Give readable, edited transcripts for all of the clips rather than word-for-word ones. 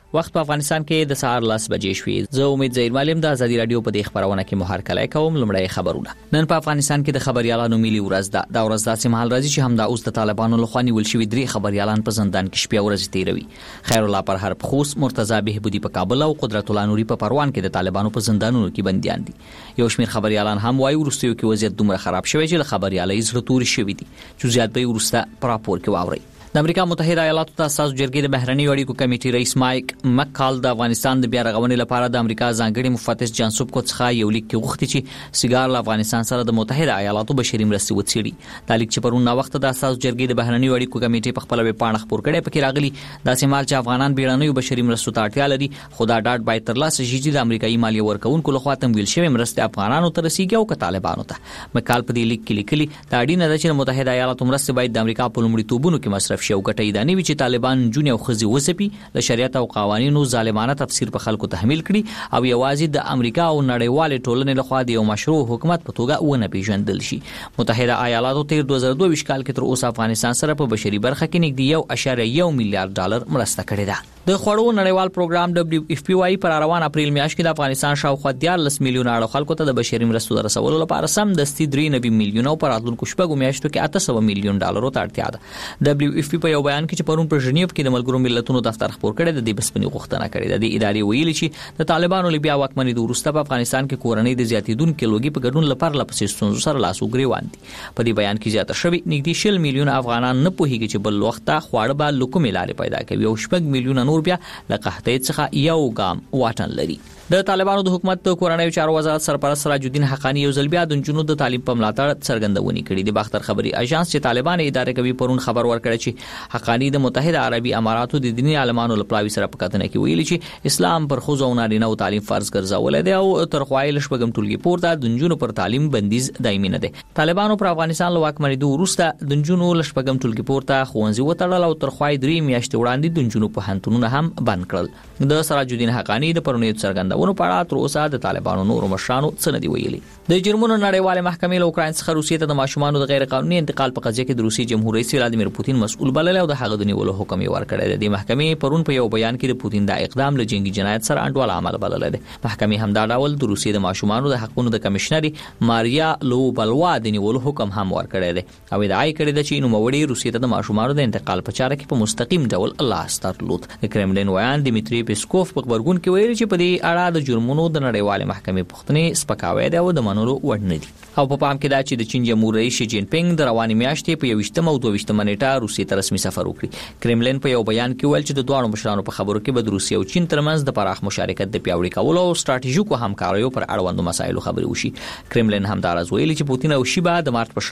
وخت په افغانستان کې د سهار 10 بجې شوې. زه امید زهیر معلم د ازادي رادیو په دې خبرونه کې محرکلای کوم. لومړی خبرونه. نن په افغانستان کې د خبريالانو ملي ورځ ده. دا ورځ داسې مهال راځي چې همدا اوس د طالبانو لخوا نیول شوي 3 خبريالان په زندان کې شپه ورځ تیروي. خیر الله پرهر پخوس، مرتضی بهبودی په کابل او قدرت الله نوري په پروان کې د طالبانو په زندانونو کې بنديان دي. یو شمېر خبريالان هم وايي ورستیو کې وضعیت دومره خراب شوی چې خبريالۍ زړه توري شوی دي. چې زیات به ورسته پر راپور کې واوري. د امریکا متحده ایالاتو د اساس جرګې د بهرنی اړیکو کمیټې رئیس مایک مکال د افغانستان د بیا رغونې لپاره د امریکا ځانګړي مفتش جانسوب کو څخه یو لیک کې غوښتي چې سیګار له افغانستان سره د متحده ایالاتو بشري مرستې وڅېړي. دا لیک چې پرون وخت د اساس جرګې د بهرنی اړیکو کمیټې په خپل ویبپاڼه خپور کړي پکې راغلي داسې مال چې افغانان بیړنیو بشري مرستو ته اړتیا لري، خو دا ډاډ باید ترلاسه شي چې د امریکایي مالیه ورکوونکو لخوا تمویل شوی مرستې افغانانو ته رسیږي او که طالبانو ته. مکال په دې لیک کې لیکلي دا اړینه ده چې متحده ایالاتو مرستې باید د امریکا په لومړیتوبونو کې مصرف شي او ګټې دانې چې طالبان جون او خزي وسپي له شریعت او قوانینو ظالمانه تفسیر په خلکو تحمیل کړي او یوازې د امریکا او نړیوال ټولنې لخوا د یو مشروع حکومت په توګه ونه پیژندل شي. متحده ایالاتو تیر 2022 کال کې تر اوسه افغانستان سره په بشري برخه کې نږدې 1.1 میلیارډ ډالر مرسته کړې ده. د خوړو نړیوال پروګرام WFP وايي پر روان اپریل میاشت کې د افغانستان شاوخوا 14 میلیونه اړو خلکو ته د بشري مرستو د رسولو لپاره سم دستي 3 میلیونه او پر راتلونکو شپږو میاشتو کې 800 میلیون ډالرو ته اړتیا ده. WFP په یو بیان کې چې پرون په ژنیو کې د ملګرو ملتونو دفتر خپور کړی د دې بسپنی غوښتنه کړې ده. د ادارې ویلي چې د طالبانو لبیا واکمنۍ د وروسته په افغانستان کې کورنۍ د زیاتیدونکو لوګي په ګډون لپاره لپسې ستونزو سره لاس وګریوان دي. په دې بیان کې زیاته شوی نږدې 10 میلیونه افغانان نه پوهیږي چې بل وخت خواړه به لکومې لارې پیدا کوي او 6 میلیونه نور بیا لکه څخه یو ګام واټن لري. د طالبانو د حکومت د کورنیو چارو وزارت سرپرست سراج الدین حقانی یو ځل بیا د جنونو د تعلیم په ملاتړ څرګندونې کړې. د باختر خبري اژانس چې طالبان اداره کوي پرون خبر ورکړی چې حقانی د متحده عربي اماراتو د دیني عالمانو لپاره سره په کتنه کې ویلي چې اسلام پر خو او نارینه او تعلیم فرض ګرځول دی او تر خوایل شپږم ټولګي پورته د جنونو پر تعلیم بندیز دایمي نه دی. طالبانو پر افغانستان له واکمنۍ د وروسته د جنونو لشپږم ټولګي پورته خوندزي وټړل او تر خوای 3 میاشتې وړاندې د جنونو په هنتونونه هم بند کړل. د سراج الدین حقانی د پرونیت څرګندونو په اړه تر اوسه د طالبانو نورو مشرانو څه نه دی ویلي. د جرمنو نړیواله محکمې له اوکراین څخه روسیې ته د ماشومانو د غیر قانوني انتقال په قضیه کې د روسي جمهور رئیس ولادیمیر پوتین مسؤل بلل او د هغه د نیولو حکم یې ورکړی دی. د محکمې پرون په یو بیان کې د پوتین د اقدام له جنگي جنایت سره انډول عمل بلل دی. محکمې هم دا ډول د روسي د ماشومانو د حقوقو د کمشنري ماریا لوبلوا د نیولو حکم هم ورکړی دی او ادعا کړې ده چې نوموړي روسي ته د ماشومانو د انتقال په چاره کې په مستقیم ډول لاس درلود. د کرملین ویان دیمیتری پیسکوف په خبرګون کې ویلي چې په دې اړه د جرمونو د نړیوال محکمې پښتنې سپکاوی دی او د منلو وړ نه دي. او په پام کې دا چې د چین جمهور رئیس شي جین پینګ د رواني میاشتې په 21 او 22 نیټه روسیې ته رسمي سفر وکړي. کرملین په یو بیان کې ویل چې د دوه مشرانو په خبرو کې به د روسیې او چین ترمنځ د پراخ مشارکت د پیاوړي کولو او ستراتیژیکو همکاریو پر اړوندو مسایلو خبرې وشي. کرملین هم دا راز ویلي چې پوتین او شی به د مارچ په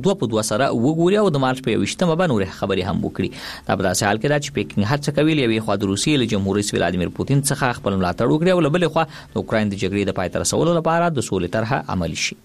2 سره وګوري او د مارچ په 21 به نور خبرې هم وکړي. دا په داسې حال کې دا چې پیکینګ هڅه کوي یوې خوا د روسیې له جمهور رئیس ولادیمیر پوتین څخه خپل ملاتړ وکړي او بل خوا د اوکراین د جګړې د پای ته رسولو لپاره د سولې طرحه عملي شي.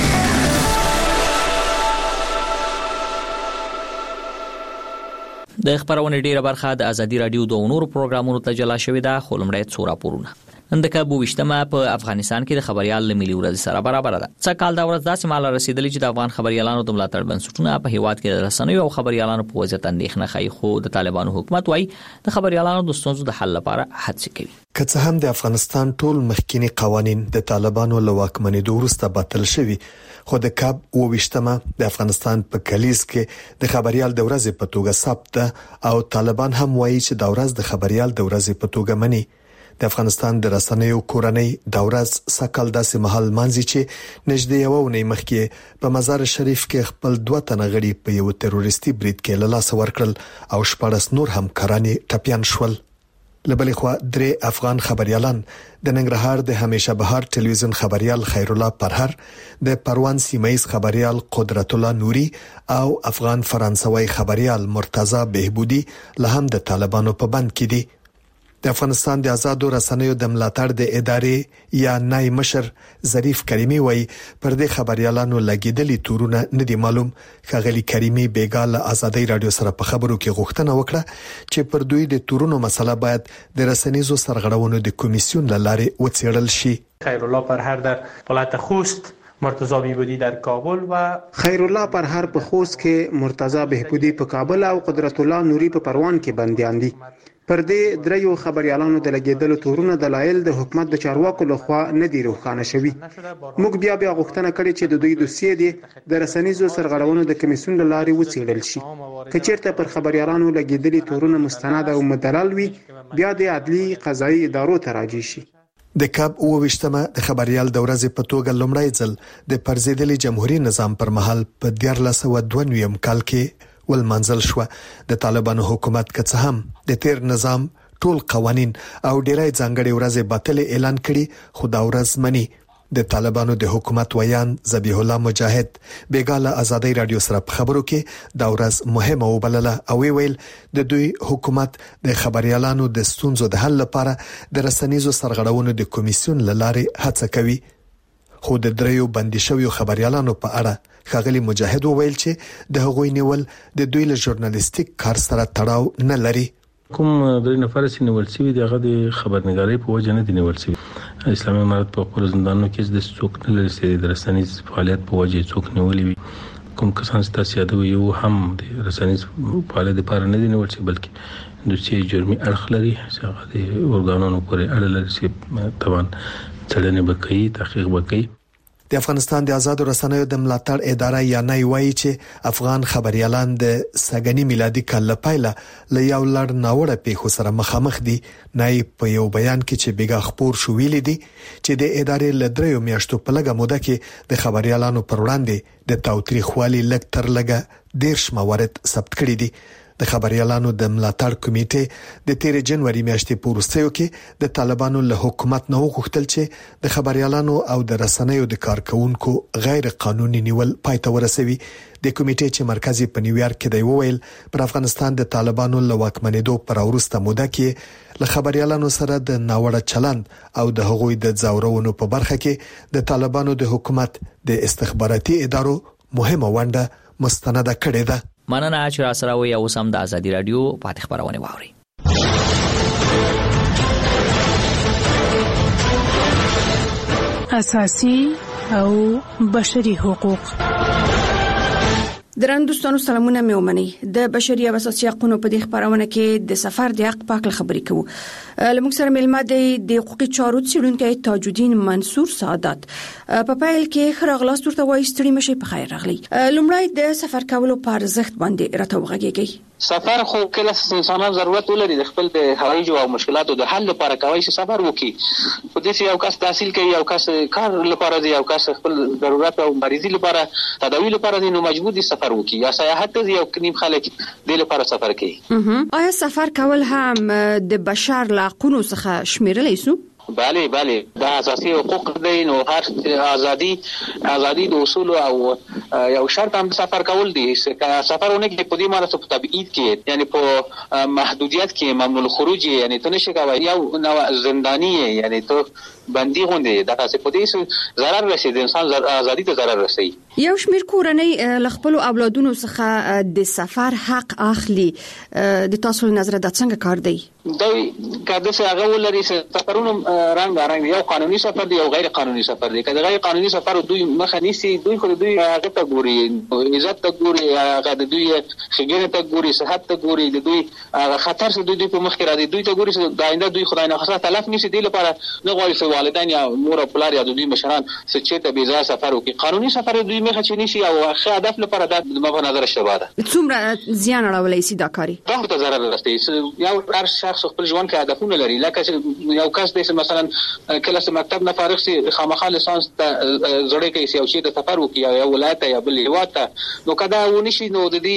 د خبرونې ډیره برخه د ازادي رادیو د نورو پروګرامونو ته جلا شوې ده. خو لمړی څو راپورونه. نن د کابو وشتمه په افغانستان کې د خبريال ملي ورځ سره برابر ده. څه کال دا ورځ داسې مال رسیدلی چې د افغان خبريالانو د ملاتړ بنسټونه په هیواد کې د رسنیو او خبريالانو په وضعیت اندېښنه ښیي، خو د طالبانو حکومت وايي د خبريالانو د ستونزو د حل لپاره هڅې کوي. که څه هم د افغانستان ټول مخکینی قوانين د طالبانو له واکمنۍ وروسته باطل شوي، خو د کاب وشتمه د افغانستان په کلیز کې د خبريال د ورځې په توګه ثبت ده او طالبان هم وايي چې د ورځ د خبريال د ورځې په توګه مني. د افغانستان د رسنیو کورنۍ د ورځ سکل داسې محل مانځي چې نږدې یو ونې مخکې په مزار شریف کې خپل 2 تنه غړي په یو تروریستي برید کې له لاس ورکړل او 14 نور هم کراني ټپيان شول. لبلې خو 3 افغان خبريالان د ننګرهار د همیشه بهار ټلویزیون خبريال خیر الله پرهر، د پروان سیمایز خبريال قدرت الله نوري او افغان فرانسوي خبريال مرتضی بهبودی له هم د طالبانو په بند کې دي. د افغانستان د آزادو رسنیو د ملاتړ د ادارې یا نای مشر ظریف کریمی وایي پر دې خبريالانو لګیدلي تورونه نه دي معلوم. خغلی کریمی بیګال آزادۍ رادیو سره په خبرو کې غوښتنه وکړه چې پر دوی د تورونو مسله باید د رسنیزو سرغړونو د کمیسیون لارې وڅېړل شي. خیر الله پرهر در ولایت خوست، مرتضی بهبودی در کابل و خیر الله پرهر په خوست کې، مرتضی بهبودی په کابل او قدرت الله نوري په پروان کې بنديان دي. پر دې دریو خبريالانو د لګیدلو تورونه دلایل د حکومت د چارواکو لخوا نه دی روښانه شوی. موږ بیا غوښتنه کړې چې د دوی دوسیې دي د رسنیزو سرغړونو د کمیسیون لارې وڅېړل شي. که چیرته پر خبريالانو لګیدلي تورونه مستند او مدلل وي بیا د عدلي قضایي ادارو ته راجع شي. د کاب 28مه د خبريال د ورځې په توګه لومړی ځل د پرزیدلي جمهوریت نظام پر مهال په 1992 کال کې ولمنځل شو. د طالبانو حکومت که څه هم د تیر نظام ټول قوانين او ډیری ځانګړي ورځې باطل اعلان کړي، خو دا ورځ منی. د طالبانو د حکومت ویان ذبیح الله مجاهد بیګاله ازادي رادیو سره په خبرو کې دا ورځ مهمه وبلله او ویل د دوی حکومت د خبريالانو د ستونزو د حل لپاره د رسنیزو سرغړونو د کمیسیون لارې هڅه کوي. خو د دریو بندي شویو خبريالانو په اړه ښاغلي مجاهد وویل چې د هغوی نیول د دوی له ژورنالیستیک کار سره تړاو نه لري. کوم درې نفر چې نیول شوی دی هغه د خبرنګارۍ په وجه نه دی نیول شوی. اسلامي امارت په خپل زندانونو کې د څوک نه لري چې د رسنیز فعالیت په وجه څوک نیولې وي. کوم کسان چې تاسو یادوي یو هم د رسنیز فعالیت لپاره نه دی نیول شوی بلکې د چې جرمي اړخ لري چې هغه د اورګانونو پورې اړه لري چې طبعا څېړنه وکړي، تحقیق وکړي. د افغانستان د آزاد رسنیو د ملاتړ اداره یا نه وایي چې افغان خبريالان د سګنی میلادي کال پیله له یو لړ ناوړه پیښو سره مخامخ دي. نه په یو بیان کې چې بیګا خبر شو ویل دي چې د ادارې له دریو میاشتو په لګه موده کې د خبريالانو پر وړاندې د تاوتریخوالي لږ تر لږه 10 موارد ثبت کړي دي. د خبريالانو د ملاتړ کمیټې د 13 جنوري میاشتې په وروستیو کې د طالبانو له حکومت نه وغوښتل چې د خبريالانو او د رسنیو د کارکونکو غیر قانوني نیول پای ته ورسوي. د کمیټې چې مرکزي په نیویارک کې دی وویل پر افغانستان د طالبانو له واکمنېدو پر وروسته موده کې له خبريالانو سره د ناوړه چلند او د هغوی د ځورونو په برخه کې د طالبانو د حکومت د استخباراتي ادارو مهمه ونډه مستنده کړې ده. مننه چې را سره وي او سم د ازادي رادیو پاتې خبرونه واوري. اساسي او بشري حقوق. درنو دوستانو سلامونه مې ومني. د بشري او اساسي حقوقو په دې خبرونه کې د سفر د حق پاک خبرې کوو. لمونږ سره ملما د حقوقي چارو څېړونکی تاج الدین منصور سعادت په پایل کې خراغلاس ورته وایي ستړي مشي په خیر راغلی. لومړی د سفر کولو په ارزښت باندې راته وغږیږي. سفر خو کله انسانان ضرورت ولري د خپل د حوایج او مشکلاتو د حل لپاره کوي چې سفر وکړي. خو د یو کس تحصیل کوي، یو کس کار لپاره دی، یو کس خپل ضرورت او مریضي لپاره تداوی لپاره دی، نو مجبور دي سفر وکړي یا سیاحت دی. یو کنيم خلک د لپاره سفر کوي. آیا سفر کول هم د بشر له حقوقو څخه شمیرل شي؟ بله دا اساسي حقوق دي. نو هر ازادي د اصول او یو شرط هم سفر کول دي. سفرونه کې په دې معنی څه په تبعید کې یعنی په محدودیت کې ممنوع الخروج یعنی ته نشي کوي یو نو زندانی یعنی ته بندي غونډه دا څه په دې ضرر رسي د انسان ازادي ته ضرر رسي. یو شمیر کورنۍ ل خپل اولادونو څخه د سفر حق اخلي. د تاسو نظر د څنګه کار دی؟ دوی کله چې هغه ولري سفرونه رنګ یو قانوني سفر دی او غیر قانوني سفر دی. کله غیر قانوني سفر دوی مخه نيسي، دوی خو دوی هغه ته ګوري، عزت ته ګوري، هغه د دوی خګنه ته ګوري، صحت ته ګوري، د دوی خطر څخه دوی په مخ کې راځي، دوی ته ګوري چې د آینده دوی خدای نه خاصه تلف نيسي. دی لپاره نه غواړي چې والدین یا مور او پلار یا دوی مشران چې ته بيزا سفر وکړي. قانوني سفر دوی مخه چي نيسي او ښه هدف لپاره د مغه نظر شته ده. څومره زیان اړولای سي دا کاری؟ دا ته ضرر رسي. یو هر شخص خپل ژوند کې هدفونه لري. لکه یو کس د مثلا کله چې مکتب نه فارغ سي خامخا لیسانس ته زړه کوي او چې د سفر وکړي یا ولایت یا بل هیواد نو کدا ونشي نو د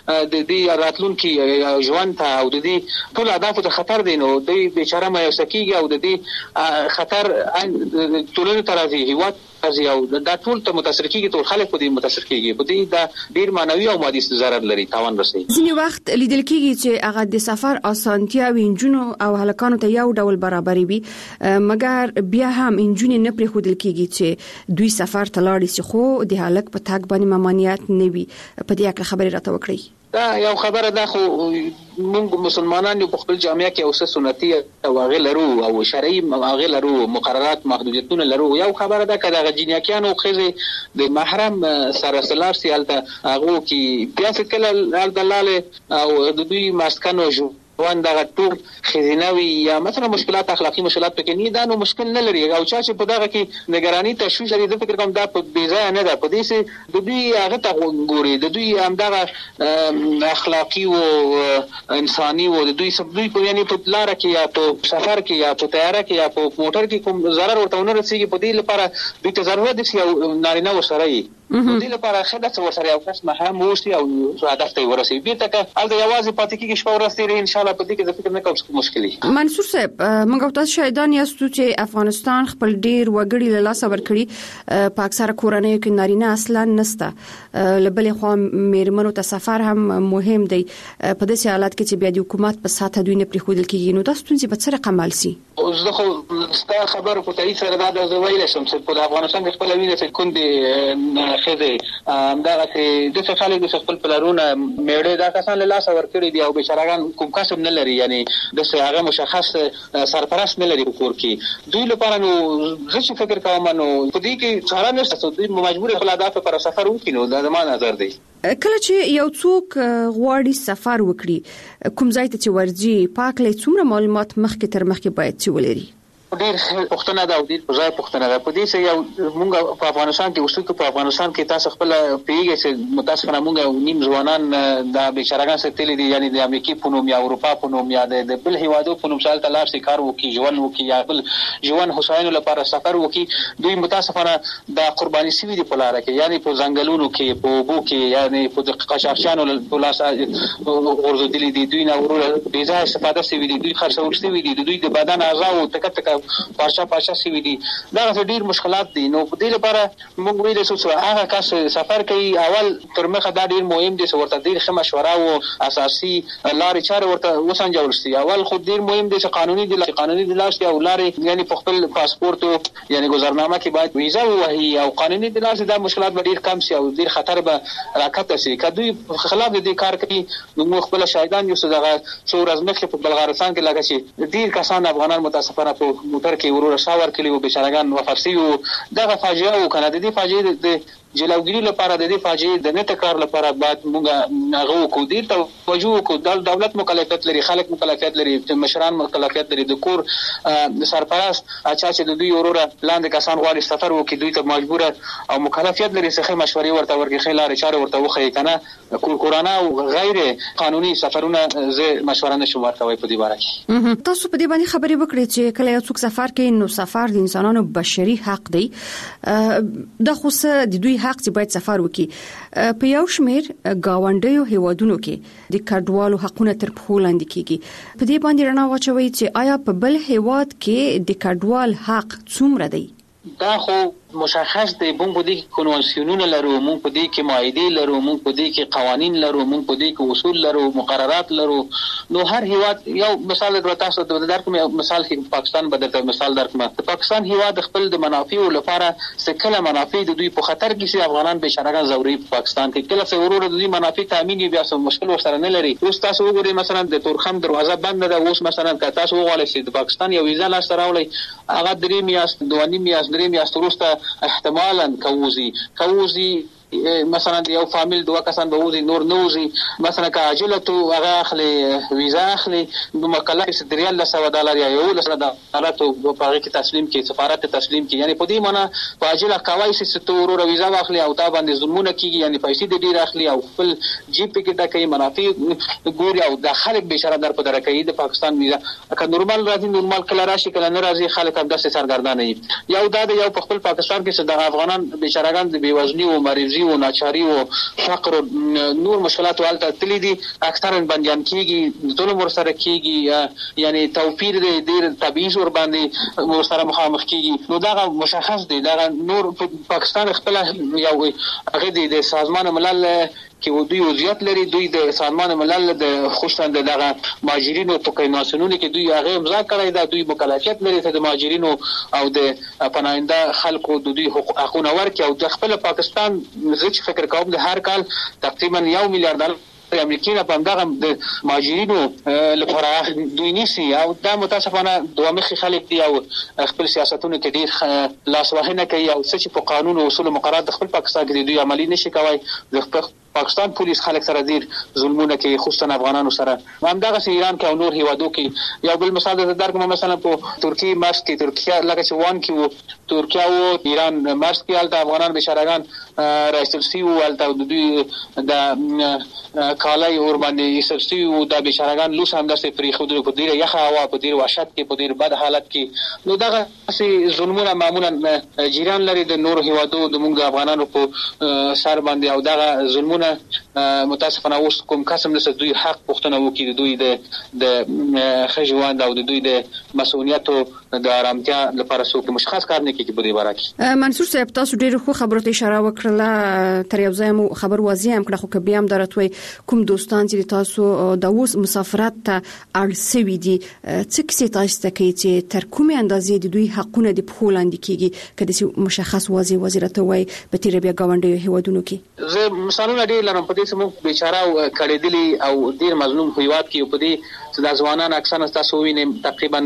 دې راتلونکي ژوند ته او د دې ټول اهداف ته خطر دي. نو د بیچاره مې سکیږي او د دې خطر ټولنه ترازی هیواد او دا ټول ته متاثر کیږي، ټول خلک په دې متاثر کیږي. په دې دا ډیر معنوي او مادي ضرر لري، تاوان رسي. ځینې وخت لیدل کیږي چې هغه د سفر اسانتیا وینجونو او هلکانو ته یو ډول برابرې وي، مګر بیا هم انجونې نه پرې خودل کیږي چې دوی سفر ته لاړ شي، خو د هلک په تاګ باندې ممانعت نه وي. په دې اړه خبرې راته وکړئ. دا یو خبره ده، خو موږ مسلمانان په خپل جامعه کې اوسه سنتي او غلرو او شرعي غلرو مقررات محدودیتونه لرو. یو خبره ده کله غجینیاکانو خزه د محرم سره سلار سیالته هغه کې بیا کله دلاله او د دوی مسکنو وانده ټول خزینوي یا مثلا مشکلات اخلاقی مشکلات پکې نه دا نو مشکل نه لري او چې په دغه کې نگرانی تشویش لري د فکر کوم دا په بیځای نه ده په دې سه د دوی هغه ته ګوري د دوی همدغه اخلاقی او انساني او د دوی سبوی په یعنی په لار کې یا په سفر کې یا په طیاره کې یا په موټر کې کوم ضرر ورته ونه رسیږي په دې لپاره دوی ته ضرورت دي او نارینه وسره یې د دې لپاره خدای څو سره یو کس مهم وشي او هدف ته ورسي بیرته الته یوازې پاتې کېږي شپه ورسېږي ان شاء الله په دې کې فکر نه کوم مشکلي منصور صاحب موږ تاسو شاهدان یاستو چې افغانستان خپل ډیر وګړي له لاس ورکړي په اکثره کورنۍ کې نارینه اصلا نسته لبلې خو میرمنو ته سفر هم مهم دی په داسې حالت کې چې بیا د حکومت په ساته دوی نه پریښودل کېږي نو تاسو څنګه په څه رقم مالسي زه خو ستا خبر په تایید سره دا ویل شم چې په افغانستان کې خپل وینې چې کوندې خزه دا چې د څه خلک د خپل پلارونه میړه دا کسان له لاس ورکړي دي او بشراغان کوم کسب نه لري یعنی د هغه مشخص سرپرست نه لري کور کې دوی لپاره نو زه چې فکر کوم نو په دې کې څاره نشته دوی مجبور خپل اهداف پر سفر وکړي نو دا زما نظر دی کله چې یو څوک غواړي سفر وکړي کوم ځای ته چې ورځي پاک لې څومره معلومات مخکې تر مخکې باید چې ولري ډېر پښتنه دا او ډېر په ځای پښتنه دا په دې سه یو مونږ په افغانستان کې اوسو په افغانستان کې تاسو خپل پیږي چې متاسفانه مونږ نیم ځوانان د بشراغان ستلې دي یعنی د امریکای په نوم یا اروپا په نوم یا د بل هیوادو په نوم سال تلار سي کار وکي ژوند وکي یا بل ژوند حسین لپاره سفر وکي دوی متاسفانه د قرباني سوي دي په لار کې یعنی په ځنګلونو کې په بو کې یعنی په قشاقشانو په لاس ورزدلې دي دوی نه ورور بي ځای استفاده سوي دي دوی خرڅول سوي دي دوی د بدن اعضاء او تک پارچا سوي دي دا ډېر مشکلات دي نو په دې لپاره موږ ویل چې هغه کس سفر کوي اول تر مخه دا ډېر مهم دي چې ورته ډېر ښه مشوره او اساسي لارې چارې ورته وسنجول شي اول خو ډېر مهم دي چې قانوني دي لارې او لارې یعنی په خپل پاسپورت یعنی گذرنامه کې باید ویزا وهي او قانوني دي لارې دا مشکلات ډېر کم شي او ډېر خطر به راکته شي کدوې خلاف دې کار کوي نو خپل شاهدان یو څه دغه څو ورځې مخکې په بلغارستان کې لګا شي ډېر کسان افغانان متاسفانه په موټر کې ورور شاور کلی او بشراغان وفرسي او دغه فاجعه او کنه د دې فاجعه د جلوګری لپاره د دې فاجعه د نه تکرار لپاره بعد موږ هغه کو دي توجه کو د دولت مکلفیت لري خلک مکلفیت لري مشران مکلفیت لري د کور سرپرست اچھا چې د دوی ورور لاندې کسان غواړي سفر وکړي دوی ته مجبور او مکلفیت لري څخه مشورې ورته ورکړي خلاره چاره ورته وخی کنه کورانه او غیر قانوني سفرونه زه مشوره نشم ورکوي په دې باره کې تاسو په دې باندې خبرې وکړئ چې کله یو څوک سفر کوي نو سفر د انسانانو بشري حق دی د خو څه د دوی حق چې باید سفر وکړي په یو شمیر گاونډیو هیوادونو کې د کډوالو حقونه تر پښو لاندې کیږي په دې باندې رڼا واچوي چې آیا په بل هیواد کې د کډوال حق څومره دی دا خو مشخص دی مونږ په دې کې کنوانسیونونه لرو مونږ په دې کې معاهدې لرو مونږ په دې کې قوانين لرو مونږ په دې کې اصول لرو مقررات لرو نو هر هیواد یو مثال درته درکوم مثال کې پاکستان بدلته مثال درکوم پاکستان هیواد خپل د منافعو لپاره سکله منافع د دوی په خطر کې چې افغانان به شرګان زوري په پاکستان کې کله څه ورور د دوی منافع تامین بیا څه مشکل ورسره نه لري اوس تاسو وګورئ مثلا د تورخم دروازه بند ده اوس مثلا که تاسو وغواړئ چې د پاکستان یو ویزا لاس راولئ هغه درې میاشت دوه میاشت درې میاشت وروسته احتمالاً کوزي مثلا یو فامیل دوه کسان به وزي نور نوزي مثلا که عاجله تو هغه اخلي ویزا اخلي نو مکلف $300 یا $100 په هغه کې تسلیم کی سفارت تسلیم کی یعنی په دې معنی په عاجله کوي چې تو ورور ویزا واخلي او تا باندې ظلمونه کیږي یعنی پیسې ډیر اخلي او خپل جیب کې دا کوي منافع ګوري او د خلک بشاره در په درکې د پاکستان ویزا که نورمال راځي نورمال کله راشي کله نه راځي خلک هم داسې سرګردان دي یو دا یو په خپل پاکستان کې چې د افغانان بشارهګان د بیوزنی او مریضي او ناچاری او فقر نور مشکلات ولته تللی دي اکثرا بنديان کیږي ظلم ورسره کیږي یعنی توفیر د ډیر تبعیض ور باندې ورسره مخامخ کیږي نو دا مشخص دی دا نور پاکستان خپل یو هغه د سازمان ملل کې دوی وضعیت لري دوی د سازمان ملل د خوشتند دغه مهاجرینو په قانونونو کې دوی هغه امضا کړی دا دوی مکلفیت لري ته د مهاجرینو او د پناهنده خلکو د دوی حقوقونه ورکړي او د خپل پاکستان زړه فکر کوم د هر کال تقریبا $1 میلیارډ امریکای نه پندغه د مهاجرینو لپاره دوی نشي او دا متاسفانه دوه مخي خلک دی او خپل سیاستونو کې ډیر لاس وهنه کوي او څه چې په قانون او اصول مقررات د خپل پاکستان کې دوی عملی نشي کوي د پاکستان پولیس خلک سره ډیر ظلمونه کوي، خصوصا افغانانو سره. همدغه ایران کې او نور هیوادو کې یو بل مثال درک مثلا په ترکیه مرز کې ترکیه لکه چې وان کې وو ترکیه او ایران مرز کې الته افغانان بشارهګان رئیس السی او الته د دوی د کالای اور باندې سرسی او د بشارهګان لوس هم داسې پری خو د ډیره یخه هوا په ډیر وحشت کې په ډیر بد حالت کې. نو دغه ظلمونه معمولا جیران لري د نور هیوادو د موږ افغانانو په سر باندې او دغه ظلمونه متاسفانه اوس کوم قسم نس دوی حق پښتنه وکړي د دوی د خجوان او د دوی د مسؤلیت او د آرامتیا لپاره څوک مشخص کار نه کوي په دې باره کې. منصور صاحب تاسو ډیره خو خبرو ته اشاره وکړه، تر یو ځای مو خبر واضح هم کړه خو کبي هم درتوي کوم دوستان چې تاسو د اوس مسافرت ته اړسوي دي څه کیسه تاسو ته کوي چې تر کومه اندازې د دوی حقونه د پخولاند کیږي کله مشخص واضح وزارت وای په تیر بیا غونډې هیوادونو کې. زه مثالونه ډیر لرم په دې چې موږ بیچاره کړهدلی او ډیر مظلوم هیواد کې په دې چې د ځوانان اکثر تاسو وینئ تقریبا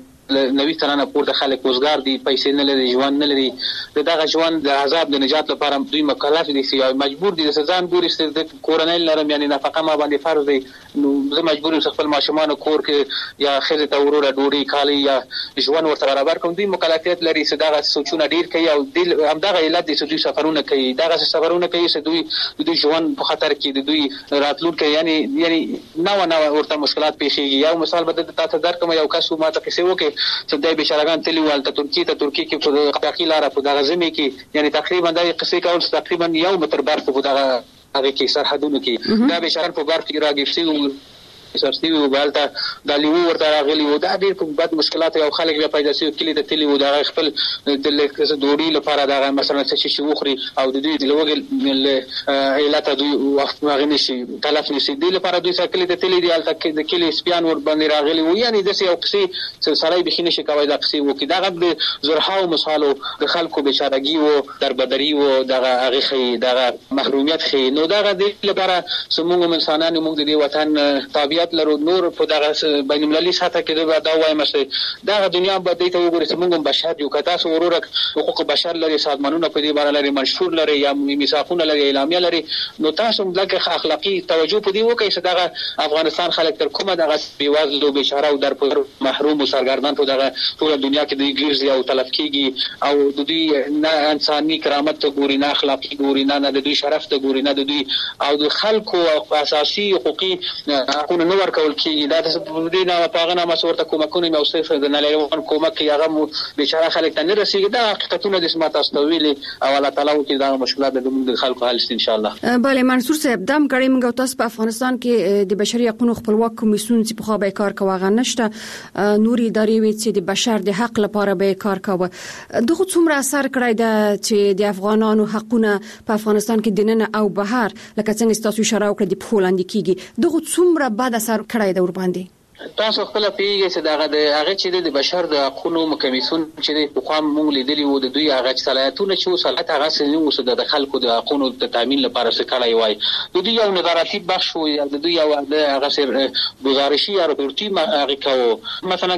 90 تنه پورته خلک وزګار دي، پیسې نه لري، ژوند نه لري. دغه ژوند د عذاب د نجات لپاره دوی مکلف دي چې مجبور دي چې ځان ګوري چې د کورنۍ لرم یعنی نفقه ما باندې فرض دی. نو زه مجبور یم خپل ماشومان کور کې یا خزه ته وروره ډوډۍ کالی یا ژوند ورته برابر کوم. دوی مکلفیت لري چې دغه سوچونه ډیر کوي او همدغه علت دي چې دوی سفرونه کوي. دغه سفرونه کوي چې دوی ژوند په خطر کې د دوی راتلونکي یعنی نو ورته مشکلات پیښیږي. یو مثال به تاسو درکوم، یو کس ما ته کیسه وکړي چې د بشارهګان تلی والته ترکیه کې په قاقی لاره په دغه ځمې کې یعنی تقریبا د قصې کول تقریبا 1 متر برف په دغه هغه کې سرحدونو کې دا بشارهګان په برف کې راګرځي سرستی او بالته د لیو ورته راغلی و. دا ډېر کوم بد مشکلات او خلک بیا پیدا شي کلی د تلی و دا خپل د ډوډۍ لپاره دا مثلا څه شي وخوري او د دوی د لوګل علت دوی وخت ماغني شي تلف نشي دی لپاره دوی سکلی د تلی دی الته د کلی سپیان ور باندې راغلی و. یعنی د یو قصې سړی بخینه شي کوي دا قصې و کې دا غد زرحاو مثالو د خلکو بیچارهګي و دربدري و دغه هغه خي دغه محرومیت خي. نو دغه د لپاره سمون انسانانو موږ د وطن تابع لرو نور په دغه بین المللي سطح کې دا وایم چې دغه دنیا به د ته وګورئ چې موږ بشر یو کتا سو ورور حقوق بشر لري، سازمانونه په دې باره لري، منشور لري یا میثاقونه لري، اعلامیه لري. نو تاسو دغه اخلاقی توجه په دې وکړئ چې دغه افغانستان خلک تر کومه دغه بیوازل او بیچاره او در پر محروم او سرګردان په دغه ټول دنیا کې د ګرځي او تلف کیږي او د دوی نه انساني کرامت ته ګوري، نه اخلاقی ګوري، نه د دوی شرف ته ګوري، نه د دوی او د خلکو اساسي حقوقي حقوق نو ورکول کیږي. دا د دې نه پاغنه مسورته کومکونه مې اوسه د نړیوال کومک هغه بیچاره خلک ته نه رسیږي. دا حقیقتونه د سمات استویلي او الله تعالی وکړي دا مشکلات د خلکو حل شي ان شاء الله. بله منصور صاحب دم غړي موږ تاسو په افغانستان کې د بشري حقوقو خپلواک کمیسیون چې په خو به کار کوي غنښت نوري ادارې وي چې د بشر د حق لپاره به کار کوي. دغه څومره اثر کړی دا چې د افغانانو حقونه په افغانستان کې دننه او بهر لکه څنګه تاسو اشاره وکړه د پولاند کېږي دغه څومره بد اثر کړی دا ور باندې؟ تاسو خپل پیږئ چې دغه د هغه چې د بشر د حقوقو کمیسیون چې په قوم مونږ لیدلی وو د دوی هغه صلاحیتونه چې صلاحیت هغه سنو سود د خلکو د حقوقو د تامین لپاره څه کړی وای. د دوی یو نظارتي بخش وو یا د دوی یو هغه سر گزارشي یا رپورټي هغه کوو. مثلا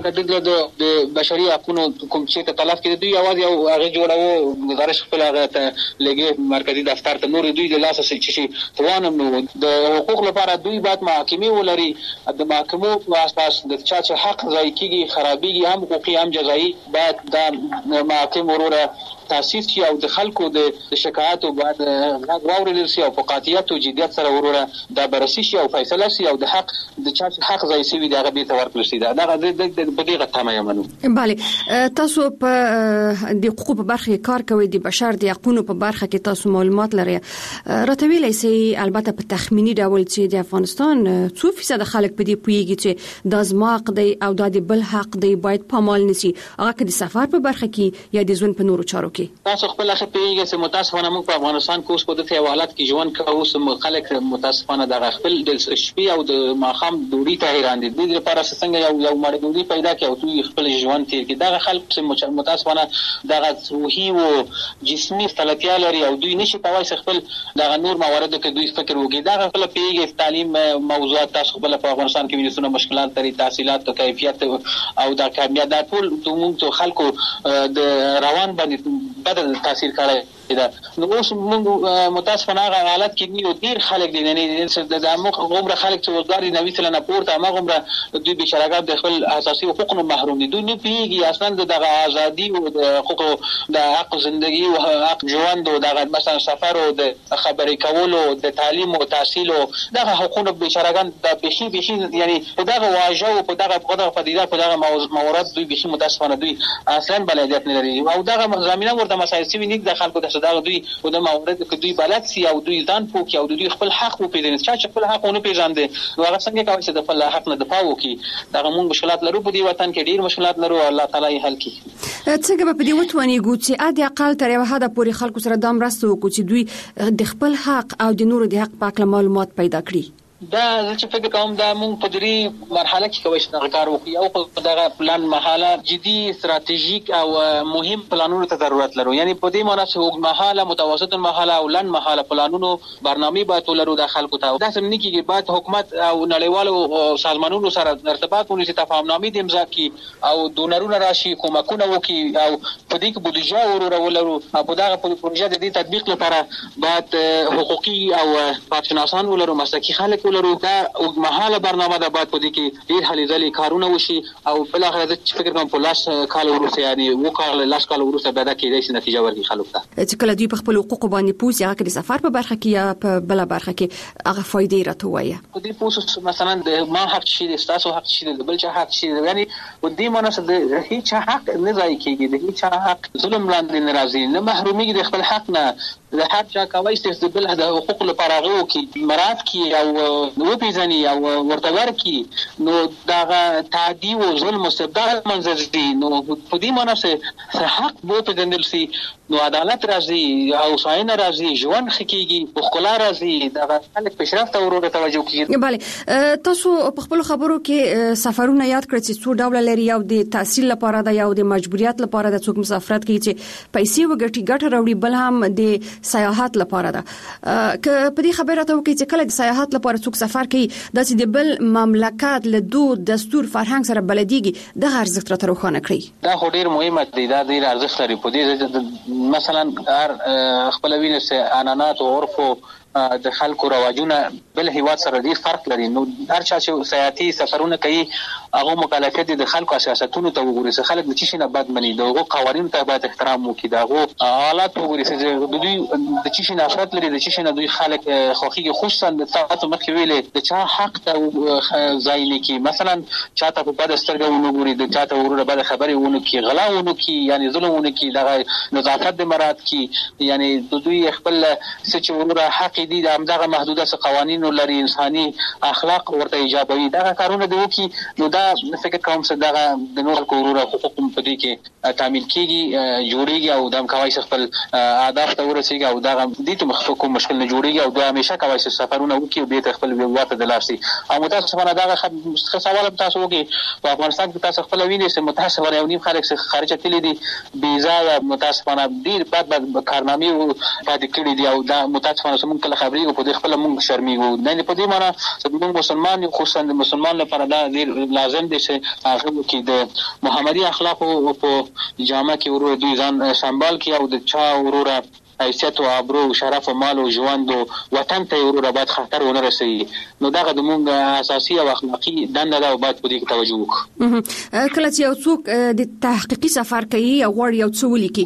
د بشري حقوقو کوم چې تلف کړي دوی اواز یو هغه جوړاو گزارش خپل هغه لګي مرکزی دفتر ته نور دوی د لاسه شي توانم نو د حقوق لپاره دوی بعد محاکمه ولري د محاکمو اساس د چا چې حق ځای کیږي خرابېږي هم حقوقي هم جزایي بعد د محاکم وروره تاسیس شي او د خلکو د شکایت او بعد غواړل شي او په قاطعیت او جديت سره وروره د بررسي شي او فیصله شي او د حق د چا چې حق ځای سوي دغه به تورکل شي دا د بدیغه تمامه. بله تاسو په د حقوقو په برخه کار کوي د بشر د حقوقو په برخه کې تاسو معلومات لري راتویلای سي البته په تخمینی ډول چې د افغانستان 2% خلک په دې پویږي چې د ازماق دی او د بل حق دی باید پامال نشي هغه د سفر په برخه کې یا د ژوند په نورو چارو. تاسو خپل خپلېږي چې متاسفانه موږ په افغانستان کې اوس په دغه حالت کې ژوند کوو چې خلک متاسفانه د خپل د شپې او د ماخام دوړي ته حیران دي. د دې لپاره څنګه یو مړ دوړي پیدا کړي او دوی خپل ژوند تیر کړي. دا خلک چې متاسفانه د روحي او جسمي ستړیا لري او دوی نشي کولی چې خپل د نور موارد کې دوی فکر وکړي. دا خپل پیږي تعلیم موضوعات تاسو خپل په افغانستان کې وینئ مشکلات لري تحصیلات او کیفیت او د کامیابی ټول موږ خلکو د روان باندې بدل تاثیر کړی دا نو اوس موږ متاسفانه هغه حالت کې نیو ډیر خلک دي نه د عمر خلک چې وزګاری نوې تل نه پورته ما عمر دوی بشراګات د خپل اساسي حقوقو محروم دي دوی نه پیږي اصلا د ازادي او د حقوقو د حق ژوندۍ او حق ژوند او د مثلا سفر او د خبرې کولو د تعلیم او تحصیل او د حقوقو بشراګان د بشي یعنی په دغه واجو په دغه پدیده په دغه مورد دوی بشي متاسفانه دوی اصلا بلدیت نه لري او دغه زمينه ورته مسایل سوي نه د خلکو د صداغ دوی او د مورد کې دوی بلد سي او دوی ځان پوکي او دوی خپل حق وپیژني چې خپل حق ونه پیژاندي نو هغه څنګه کوي چې د خپل حق نه دفاع وکړي دغه موږ مشکلات لرو په دې وطن کې ډیر مشکلات لرو الله تعالی یې حل کړي څنګه په دې وتونی ګوت چې اده اقل تر یو حد پورې خلکو سره دام راستو کو چې دوی د خپل حق او د نورو د حق په اړه معلومات پیدا کړي دا چې فکر کوم دا موږ په دې مرحله کې کوي چې کار وکړي او په دغه پلان مرحله جدي استراتیژیک او مهم پلانونو ته ضرورت لرو یعنی په دې معنی چې وګ مرحله متوسط مرحله او لن مرحله پلانونو برنامه باید ولرو د خلکو ته دا سم نه کیږي باید حکومت او نړیوالو سازمانونو سره ارتباط ونیسي تفاهمنامې د امضا کی او دونرونه راشي کومکونه وکړي او په دې کې بودیجه ولرو او په دغه پروژه د دې تطبیق لپاره باید حقوقي او پاتشناسان ولرو مسلکي خلک لرو دا اوږدمهاله برنامه ده باید په دې کې ډېر هلې ځلې کارونه وشي او بلاخره زه فکر کوم په لاس کال وروسته یعنی لاس کال وروسته به دا کېدای شي نتیجه ورکړي خلکو ته چې کله دوی په خپل حقوقو باندې پوښتنه هغه د سفر په برخه کې یا په بل برخه کې هغه فائدې راته وایي په دې پوښتنه مثلا د ما حق شي د تاسو حق شي د بل چا حق شي یعنی په دې معنی چې د هیڅ حق نه ځای کېږي د هیڅ حق ظلم لاندې نه راځي نه محرومي د خپل حق نه د هر چا کوي چې د بل د حقوق لپاره غو کې مراد کې او نو پیژني او ورته ورکی نو دا تعدی او ظلم مستبدل منځ دي نو په دې معنی چې حق بو ته ګندل سي نو عدالت راځي او ساين راځي ژوند خکېږي بخلا راځي دا خلک پیشرفت او ورته توجه کوي bale تاسو په خپل خبرو کې سفرونه یاد کړئ چې څو ډول لري یو د تحصیل لپاره دا یو د مجبوریت لپاره د څوک مسافرت کوي چې پیسې وګټي ګټه راوړي بل هم د سیاحت لپاره دا که په دې خبره ته وکړي چې کله د سیاحت لپاره څوک سفر کوي د دې بل مملکت له دود دستور فرهنګ سره بلديږي د ارزښت را روښانه کړی دا خو ډیر مهمه دی دا ډیر ارزښت لري په دې مثلا خپل وینې سه انانات او عرف د خلکو رواجونه بل هیواد سره ډیر فرق لري نو هر چا چې سیاحتي سفرونه کوي هغه مکلفیت د خلکو سیاستونو ته وګوري چې خلک د چی نه بد مني دغه قوانین ته باید احترام وکړي دغه حالات وګوري چې د دوی د چی نه افراد لري د چی نه دوی خلک خوخي خصوصا د تاسو مخکې ویلې د چا حق ته ځای نه کی مثلا چاته په بد سترګو ونګوري د چاته ورونه بد خبري ونه کی غلا ونه کی یعنی ظلم ونه کی دغه نظافت د مراد کی یعنی د دوی خپل څه ورونه حق دي د همدغه محدوده قوانین لري انساني اخلاق ورته ایجابوي دا کارونه دی کی نو دا فکر کوم چې دا د نور کورونه حقوق په دې کې تامین کیږي جوړیږي او د کوي خپل اهداف ته ورسیږي او دا د دې مخکوم مشکل نه جوړیږي او دا همیشه کوي چې سفرونه وکړي او به خپل ویوات د لاسي او متاسفانه دا سوال تاسو وکړي په افغانستان کې تاسو خپل وینئ چې متاسفانه یو نیم خلک خارج تللی دي ویزا متاسفانه ډیر بد کارنامې پاتې کړي دي او دا متاسفانه موږ کله خبرې په دې خپل موږ شرمېږو نه په دې معنی چې موږ مسلمان یو خصوصا د مسلمان لپاره دا ډیر لازم دي چې هغه کې د محمدي اخلاق او په جامه کې ورو دوی ځان سنبال کړي او د چا وروره حیثیت او ابرو شرف او مال او ژوند او وطن ته ورو بعد خطر ونه رسي نو دا د موږ اساسي او اخلاقی دنده ده او باید په دې توجه وکړو کله چې یو څوک د تحقیقي سفر کوي او غواړي یو څه ولیکي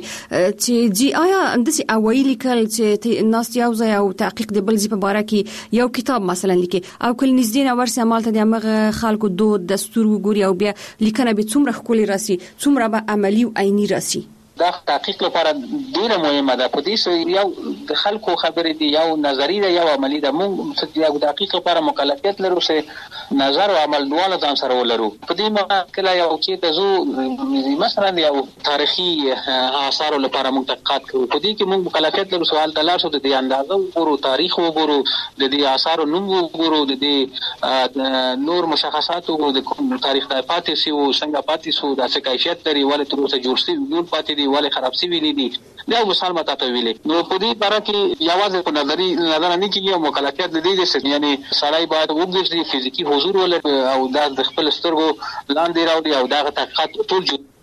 چې جی آیا اندسي اوایل کل چې ناس یو ځای او تحقیق د بل ځای په اړه کې یو کتاب مثلا لیکي او کله نږدې نه ورسې عمل ته د هغه خلکو دود دستور وګوري او بیا لیکنه به څومره خولي راسي څومره به عملی او عیني راسي دا تحقیق لپاره ډیره مهمه ده په دې یو د خلکو خبرې دی یو نظری دی یو عملی ده موږ یو تحقیق لپاره مکلفیت لرو چې نظر او عمل دواړه ځان سره ولرو په دې مکه یو چې تاسو مثلا یو تاریخي آثار لپاره موږ تحقیقات کوو په دې کې موږ مکلفیت لرو سوال تلاشو د دې اندازه وګورو تاریخ وګورو د دې آثار نوم وګورو د دې نور مشخصات وګورو د تاریخ د پاتې سي او څنګه پاتې سو د څه کیفیت لري ولې تر اوسه جوړ سي جوړ پاتې ولی خراب سی ویلي دي دا مثال ماته ته ویلي نو په دې باره کې یوازې په نظر نه کېږي او مکلفیت د دې چې یعنی سړی باید وګوري فزیکی حضور ولري او د خپل سترګو لاندې راوړي او دا تحقیقات ټول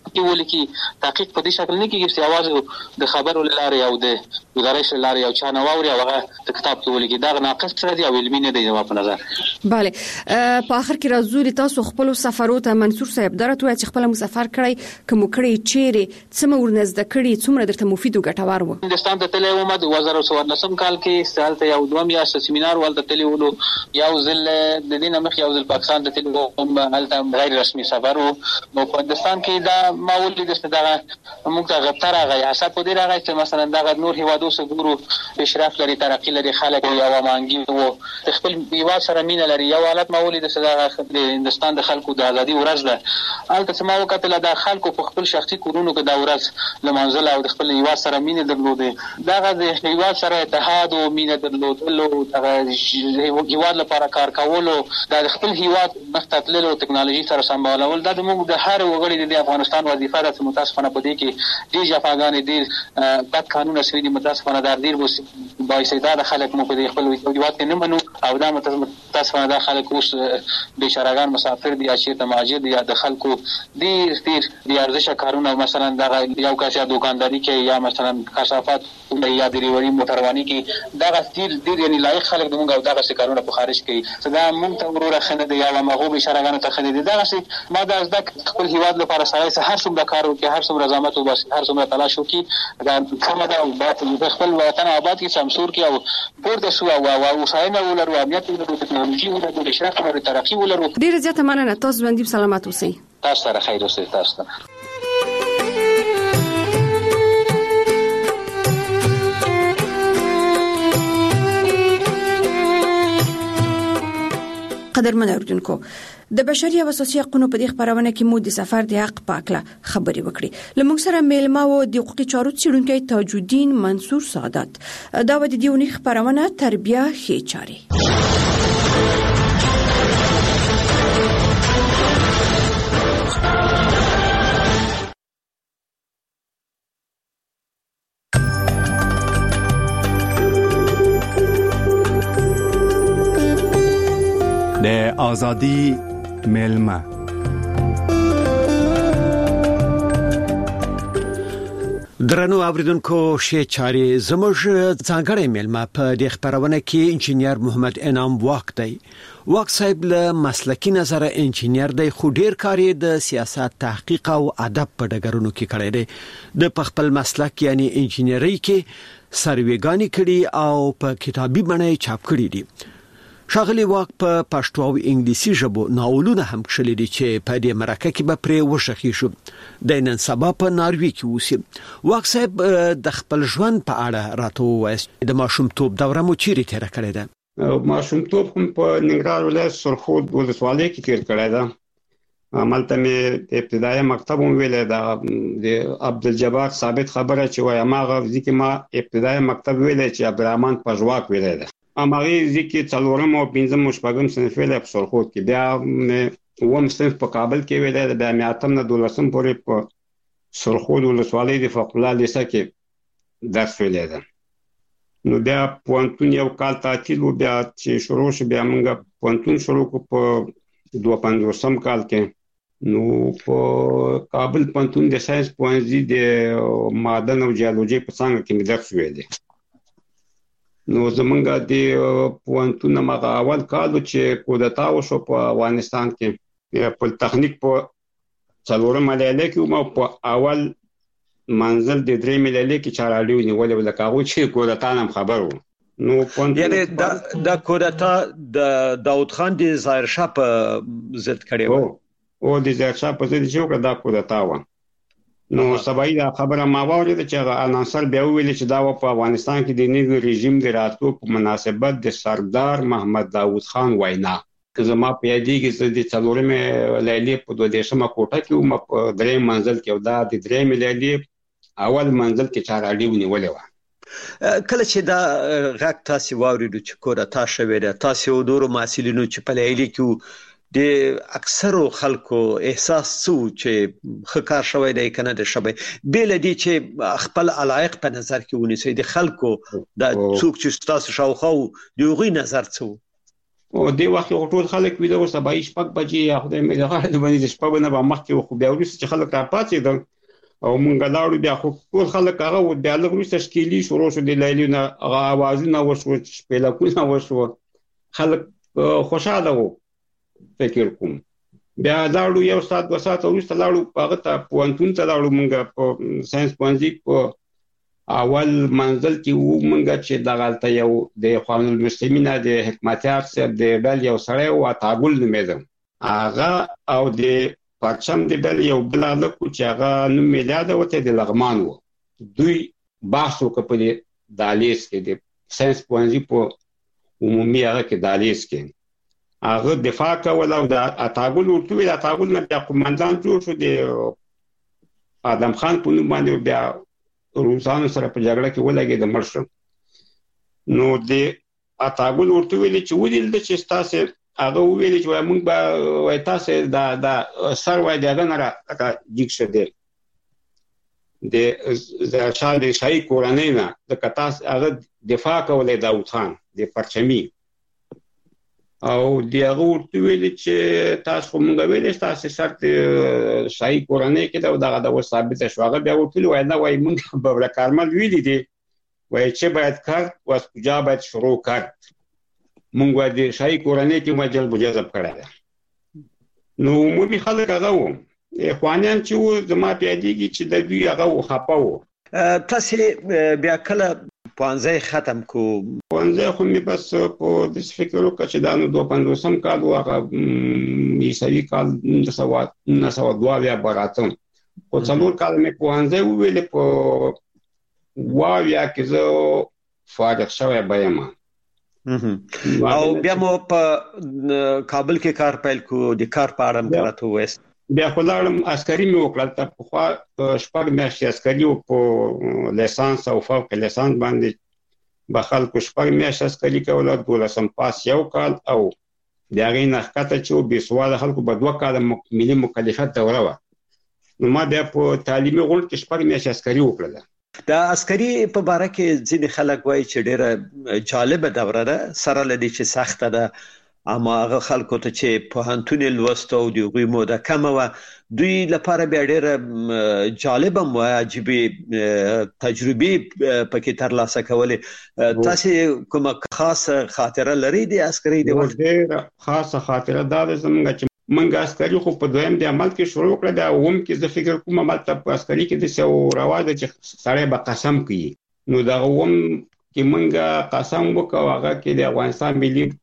کې ولیکي تحقیق په دې شکل نه کېږي چې اواز د خبرو لاره او د گزارش لاره او چا نه واوري هغه د کتاب کې ولیکي دا ناقص دی او علمي نه دی په نظر. bale په اخر کې راځو تاسو خپل سفرو ته منصور صاحب درته وایي چې خپل مسافر کړی کوم کړی چیرې څومره ورنزد کړی څومره درته مفید او ګټور و. هندستان ته تللی وم د 2014 کال کې سالته یو دوه میاشت سیمینار ولته تللی ولو یو ځل د دینه مخ یو ځل پاکستان ته تللی وم هلته غیر رسمي سفر وو نو په هندستان کې دا ما ولید چې دا موږ ته غتر هغه حساب پدې راغی چې مثلا دا نور هیوادو سګورو پیشرفت لري ترقی لري خلک یو مانګي وو خپل هیواد سره مینه لري یو حالت ما ولید چې دا هندستان د خلکو د ازادي ورځ ده هلته ما وکتل د خلکو په خپل شخصي کورونو کې دا ورځ لمانځل او د خپل هیواد سره مینه درلودې دا د هیواد سره اتحاد او مینه درلودلو د هیواد لپاره کار کولو د خپل هیواد مختلفو ټکنالوژي سره سمبالول دا د موږ د هر وګړي د افغانستان وظیفه ده متاسفانه په دې کې ډیر جفاګانې ډیر بد قانون اسوي دي متاسفانه دا ډیر باعث خلک مو په خپل هیواد کې نه منو او دا متاسفانه دا خلک اوس بیچارهګان مسافر دي چې ته مهاجر دي د خلکو ډیر د ارزښت کارونه مثلا دا یو کس یا دکانداری کې یا مثلا کثافات یا ډریوري موټرواني کې دا ډیر یعنی لایق خلک د موږ او دا څه کارونه په خارج کې دا موږ ته وروره خنه دي یا مغو بیچارهګان ته خنه دي دا څه ما دا زده خپل هیواد لپاره سره هر څومره کار وکړي هر څومره زحمت وباسي هر څومره تلاش وکړي دا کومه دا او خپل وطن آباد کې سمسور کې او پورته شو او وسایل ولرو امنیت ولرو ټکنالوژي ولرو اشراف ولرو ترقی ولرو. ډیر زیاته مننه تاسو باندې سلامات اوسئ. تاسو سره خیر اوسئ. تاسو قدرمن اوردونکو د بشري او اساسي حقوقو په دې خبرونه کې مو د سفر د حق پاکله خبري وکړي. لمونږ سره میلمه و د حقوقي چارو څېړونکی تاج الدین منصور سعادت دا و د دیونی خبرونه تربیه خې چاري. د آزادی میلمه درنو اوریدونکو شې چاري زموږ ځانګړی میلمه په دې خبرونه کې انجینیر محمد انعام واک دی. واک صاحب له مسلکی نظر انجینیر دی خو ډیر کاری د سیاست تحقیق او ادب په ډګرونو کې کړی دی د خپل مسلک یعنی انجینری کې سرویګانی کړي او په کتابي بڼه چاپ کړي دي. شاغلی واک په پښتو او انګلیسي ژبه ناولونه هم کښلي دي چې په دې مرکه کې به پرې وشخي شو د نن سبا په ناروی کې اوسي. واک صاحب د خپل ژوند په اړه راته وایي د ماشومتوب دوره مو چیرې تیر کړې ده؟ ماشومتوب هم په ننګرهار ولایت سرخود ولسوالۍ کې تیر کړی ده. عملته مې ابتدایي مکتب هم ویلې ده د عبدالجبار ثابت خبره چې وایي ماغه ځکه ما ابتدایي مکتب ویلې چې عبدالرحمن پژواک ویلې ده امغه ځکه څلورم او پنځم شپږم صنف ویلې په سرخود کې بیا وم صنف په کابل کې ویلې ده بیا مې اتم نه دولسم پورې په سرخود ولسوالۍ د فقه الله لیسه کې درس ویلې ده. نو بیا پوهنتون یو کال تعطیل و بیا چې شروع شو بیا موږ پوهنتون شروع کو په 52 کال کې نو په کابل پوهنتون د ساينس پوهنځي د معدن او جیولوژي په څنګه کې درس ویلې. نو زمونږ د پوهنتون مغه اول کال چې کودتا وشو په افغانستان کې په تخنیک په څلورم مليله کې مو په اول منزل د درې مليله کې چارالي ونیول ولکه چې کودتا نام خبرو. نو یعنی دا کودتا د داود خان د ظاهر شاه په ضد کړي وو او د ظاهر شاه په ضد چې دا کودتا و. نو سبای دا خبره ما واورید چې انصر بیا ویل چې دا په افغانستان کې د نوي رژیم د راتلو په مناسبت د سردار محمد داود خان وینا که زما په یادی کې د څلورم لیلی په 12مه کوټه کې ما په درې منزل کې او دا د درې لیلی اول منزل کې چارالي ونیولې و. کله چې دا غږ تاسو واوریدو چې کودتا شوې ده تاسو دورو مسؤلینو چې په لیلی کې د اکثرو خلکو احساس څو چې خکار شوی دی کنه د شبې بیل دي چې خپل علایق په نظر کې ونیسي د خلکو د څوک چې تاسو شاوخو د یوغي نظر څو او د وخت ټول خلک ویده او سبا شپږ بجې خدای مې دغه د باندې شپه نه به مخکې خو بیا ورسې چې خلک را پاتېدل او مونږ لاړو بیا خو ټول خلک هغه بیا لږ وروسته شکیلي شروع شو د لیلیونه هغه اوازونه وشو شپېلکونه وشو خلک خوشاله وو فکر کوم بیا لاړو یو ساعت 2 ساعت وروسته لاړو هغه ته پوهنتون ته لاړو مونږ په ساينس پوهنځي په اول منزل کې وو مونږ چې دغلته یو د قانون المسلمین د حکمتیار صاحب د بل یو سړی او تاګل نومېدم هغه او د پرچم د بل یو بل لکه چې هغه نوم میلاد وته د لغمان وو دوی بحث وکړ په دالیس کې د ساينس پوهنځي په عمومي هغه کې دالیس کې هغه دفاع کول او د تاګل ورته د تاګل نه د قومندان جوړ شو د آدم خان په نوم باندې بیا روسانو سره په جګړه کې ولګي د مرشد نو د اتاګل ورته ویل چې ودیل د چې تاسو هغه ویل چې موږ به وای تاسو د سر وای دغه نه را جګ شه د شاده شای کورانه نه د کتاس هغه دفاع کولای داوود خان د پرچمی او دغه ورته ویل چې تاسو موږ ویل تاسو شرط شای کورانه کې دا د ثابت شوغه بیا ورته وای دا وای موږ به کارمل ویل دي وای چې باید کار واس پوجا باید شروع کړ موږ د شای کورانه کې مجل بجذب کړل نو مو به خلک هغه وو اخوانیان چې زما پیادېږي چې د دوی هغه خپاو تاسو بیا کله پوانځي ختم کو پوانځي خو می بس په د فکر وکړ چې دا نو 250 کال واغه عیسوي کال 1902 بیا براتم خو څلور کال می پوانځي ویل په وایا کې زه فارغ شوی بایم او بیا مو په کابل کې کار پیل کو د کار په اړه راته وست بیا خلارم عسکري مې وکړل ته په خوا شپږ میاشتې عسکري او په لیسانس او فوق لیسانس باندې بخل کو شپږ میاشتې عسکري کول او دولسم پاس یو کال او دا غي نه کته چې به سوال خلکو په 2 کال ملي مکلفیت دوره و نو ما بیا په تعلیمي غونډه کې شپږ میاشتې عسکري وکړل دا عسکري په باره کې ځینې خلک وایي چې ډېره جالب دوره ده سره لدی چې سخت ده اما هغه خلکو ته چې په هنتون لوستو او د غوي موده کم و دوی لپاره بیا ډېر جالب او عجیب تجربه پکې ترلاسه کولې تاسو کومه خاصه خاطره لري د عسکري د وخت ډېر خاصه خاطره دا زمونږ چې منګه عسکري خو په دویم د عمل کې شروع کړ دا اوم کې د فکر کوم عمل ته په عسکري کې د سو رواج چې سړی به قسم کوي نو دا اوم کې منګه قسم وکاو هغه کې د افغانستان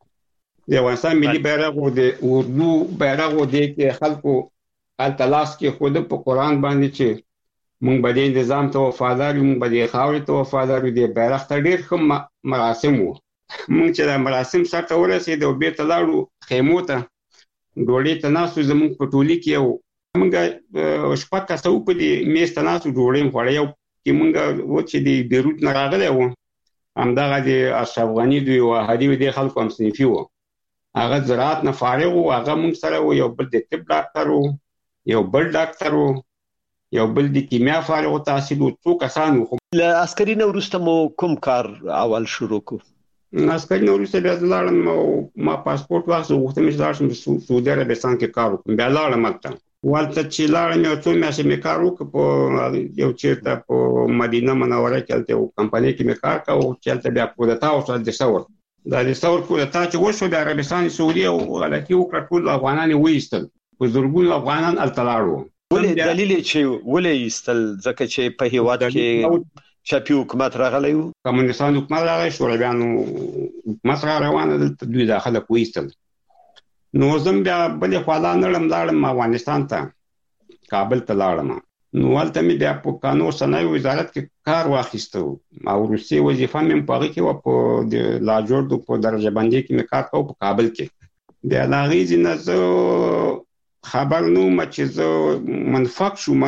ملي بیرغ او د اردو بیرغ او د خلکو التلاس کې خود په قران باندې چې مونږ باندې نظام ته وفادار یو مونږ باندې خاورې ته وفادار یو د بیرغ ته ډېر کوم مراسم وو مونږ چې د مراسم سره ورسېدو به تلاړو خیمو ته ډوړې ته ناسو زمونږ په ټولي کې یو مونږ شپه کاسو په دې میز ته ناسو ډوړې خوړې یو چې مونږ و چې د بیروت نه راغلی و همدغه د اشرف غنی دوی او هدي د خلکو هم صنفي وو هغه زراعت نه فارغ او هغه مونږ سره یو بل د طب ډاکټر وو یو بل ډاکټر وو یو بل د کیمیا فارغ تحصیل او څو کسان وو له عسکري نو وروسته مو کوم کار اول شروع کو عسکري نو وروسته بیا لاړم ما پاسپورت واخیست غوښتم چې لاړم سعودي عربستان کې کار وکړم بیا لاړم مکه ولته چې لاړم یو څو میاشتې مې کار وکړ په یو چیرته په مدینه منوره کې یو کمپنۍ کې مې کار کاوه چې بیا کودتا او د ثور دا د ثور کودتا چې وشو د عربستان سعودي او غلطي وکړه ټول افغانان وېستل په زورګونو افغانان التلاړو ولې دلیل چې ولې ایستل ځکه چې په هیواد کې چاپی حکومت راغلی و کمونستان حکومت راغی شورویانو حکومت را روانه دلته دوی داخله کویستل نو زم بیا بلې خواله نړم لاړم افغانستان ته کابل ته لاړم نو ولته مې بیا په قانون صنایع وزارت کې کار واخیستو او روسي وظیفه مې په هغه کې و په د لاجورد په درجه بندي کې مې کار کاوه په کابل کې بیا لا غیزي نه زه خبر نو ما چې زه منفق شوم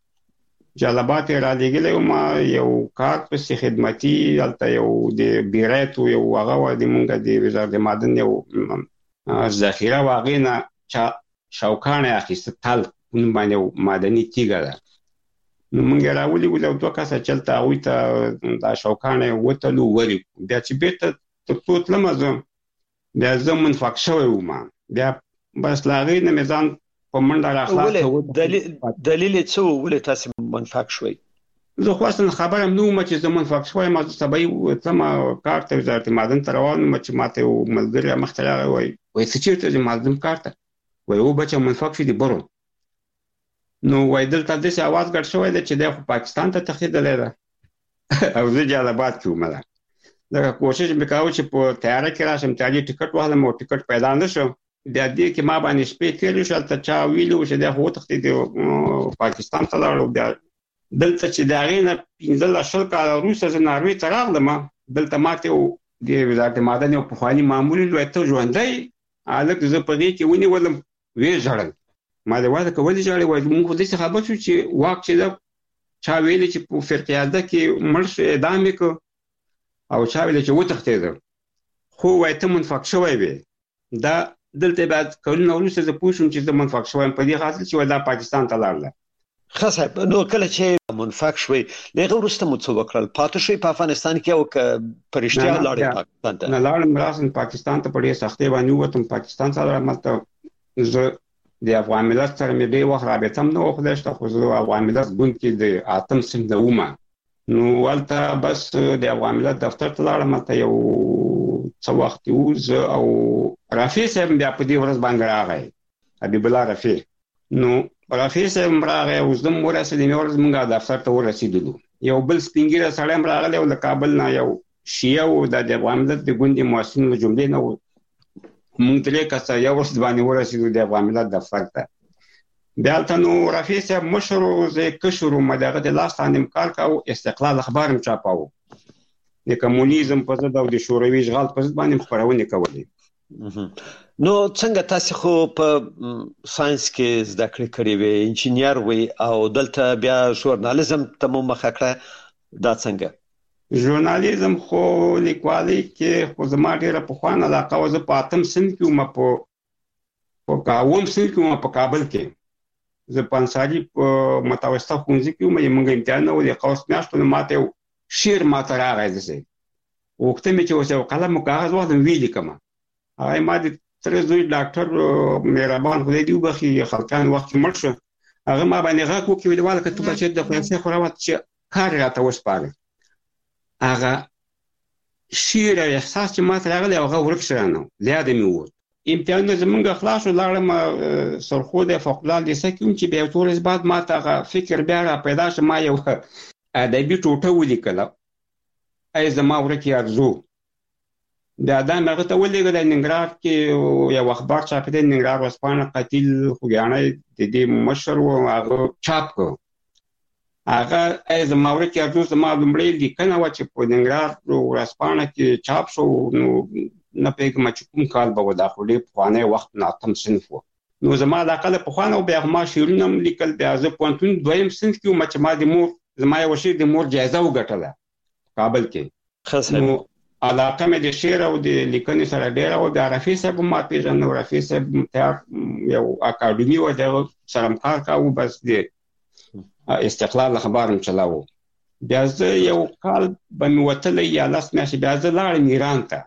جلبات را لګلې ما یو کار په خدمتي الته یو د بیرایت یو هغه د مونږ د وزارت د معدن یو ذخیره واغینه شاوکانه اخیسته تل په باندې معدني تیګه ده نو مونږ راولي ولې دوه کسه چلته اوی ته دا شاوکانه وته لو وری بیا چې بیرته ته توت لمزه بیا زه منفق شوی وم بیا بس لاغې نه مې ځان په منډه راخلاص دلیل څه ولې تاسو منفق شوي زه خو اصلا خبره نو م چې زه منفق شوی ما سبا تم کار ته وزارت معدن ته روان چې ماته یو ملګری مخ ته راغی وای څه چیرته چې معدن کار ته وای او بچا منفق شو دي برو نو وای دلته د څه आवाज ګډ شوی دی چې د پاکستان ته تخیدلې ده او زه جلال آباد کې ومه دا کوشش وکاو چې په تیار کې راشم چې ټیکټ واخلم او ټیکټ پیدا نشو د دې کې ما باندې شپې تیرې شو ته چا ویلو چې د هو تخته پاکستان ته لاړو دلته چې دا غینه 15 کال وروسته زه ناروی ته راغلم دلته ماته د وزارت معدن او پخوانی معمول لوي ته ژوندۍ الک زه په دې کې ونی ولم وی ژړل ما دا واده کولې ژړل وای موږ د څه خبر شو چې واک چې دا چا ویل چې په فرقیاده کې مرش اعدام وکړ او چا ویل چې و تختید خو وای ته منفق شوی وي دا دلته بعد کولنه وروسته زه پوښوم چې زه منفق شوم په دې خاطر چې دا پاکستان ته لاړل خاصه نو کله چې منفق شوي لغه ورسته مو څه وکړل پاتې شوي په افغانستان کې او پرشتیا لاړې پاکستان ته نه لاړم راسن پاکستان ته په ډېر سختۍ باندې ووتم پاکستان سره ملته زه د افغان ملت سره مې ډېر وخت رابطه هم نه وه خدای شته خو زه افغان ملت ګوند کې د اتم صنف نه وم نو هلته بس د افغان ملت دفتر ته لاړم هلته یو څه وخت و زه او رفیع صاحب بیا په دې ورځ باندې راغی حبیب الله رفیع نو رفیع صاحب راغی او زه هم ورسېدم یوه ورځ موږ دفتر ته ورسېدلو یو بل سپین ږیری سړی هم راغلی او له کابل نه یو شیعه و د افغان ملت د ګوند محسن له جملې نه و موږ درې کسه یو ورځ باندې ورسېدو د افغان ملت دفتر ته بیا هلته نو رفیع صاحب مشر و زه یې کشر وم د هغه د لاس لاندې کار کوو استقلال اخبار هم چاپاوه د کمونیزم په ضد او د شوروي اشغال په ضد باندې خپرونې کولې نو څنګه تاسو خو په ساينس کې زده کړې کړې وې انجینیر وې او دلته بیا ژورنالیزم ته مو مخه کړه دا څنګه ژورنالیزم خو لیکوالۍ کې خو زما ډېره پخوانه علاقه وه زه په اتم صنف کې وم په اووم صنف کې وم په کابل کې زه په انصاري په متوسطه ښوونځي کې وم موږ امتحانونه و د قوس میاشتو نه ماته یو شعر ماته راغی داسې وغوښته مې چې اوس یو قلم او کاغذ واخلم ویې لیکمه هغه ما د تر زوی ډاکټر مهربان خدای دې وبخي خلکان وخت مړ شو هغه ما باندې غاښ وکړي ویل که ته بچې د فرانسې خوراوت چې کار راته وسپاره هغه شعر احساس چې ما ته راغلی هغه ورک شو نه لیاده مې ووت امتحانونه زمونږ خلاص شو لاړم سرخود فوق العاده لیسه کې چې بیا څو ورځې بعد ما ته هغه فکر بیا را پیدا شو ما یو ادبي ټوټه ولیکله ای زما ورکې ارزو د ادم هغه ته ولېږه د ننګرهار کې یو اخبار چاپ دی ننګرهار ورځپاڼه قتیل خوږیاڼی د دې مشر و هغه چاپ کړ هغه ای زما ورکې ارزو زما لومړۍ لیکنه وه چې په ننګرهار ورځپاڼه کې چاپ شو نو نه پوهېږم چې کوم کال به و دا خو ډېر پخوانی وخت نه اتم صنف و نو زما علاقه د پخوانه و بیا ما شعرونه هم لیکل بیا زه پوهنتون دویم صنف کې وم چې ما د مور زما یو شعر د مور جایزه وګټله کابل کې نو علاقه مې د شعر او د لیکنې سره ډېره وه بیا رفیع صاحب هم ما پېژنه رفیع صاحب یو اکاډمي وه د هغه سره هم کار کوو بس د استقلال اخبار هم چلاوو بیا زه یو کال به مې وتلی یا 10 میاشتې بیا زه لاړم ایران ته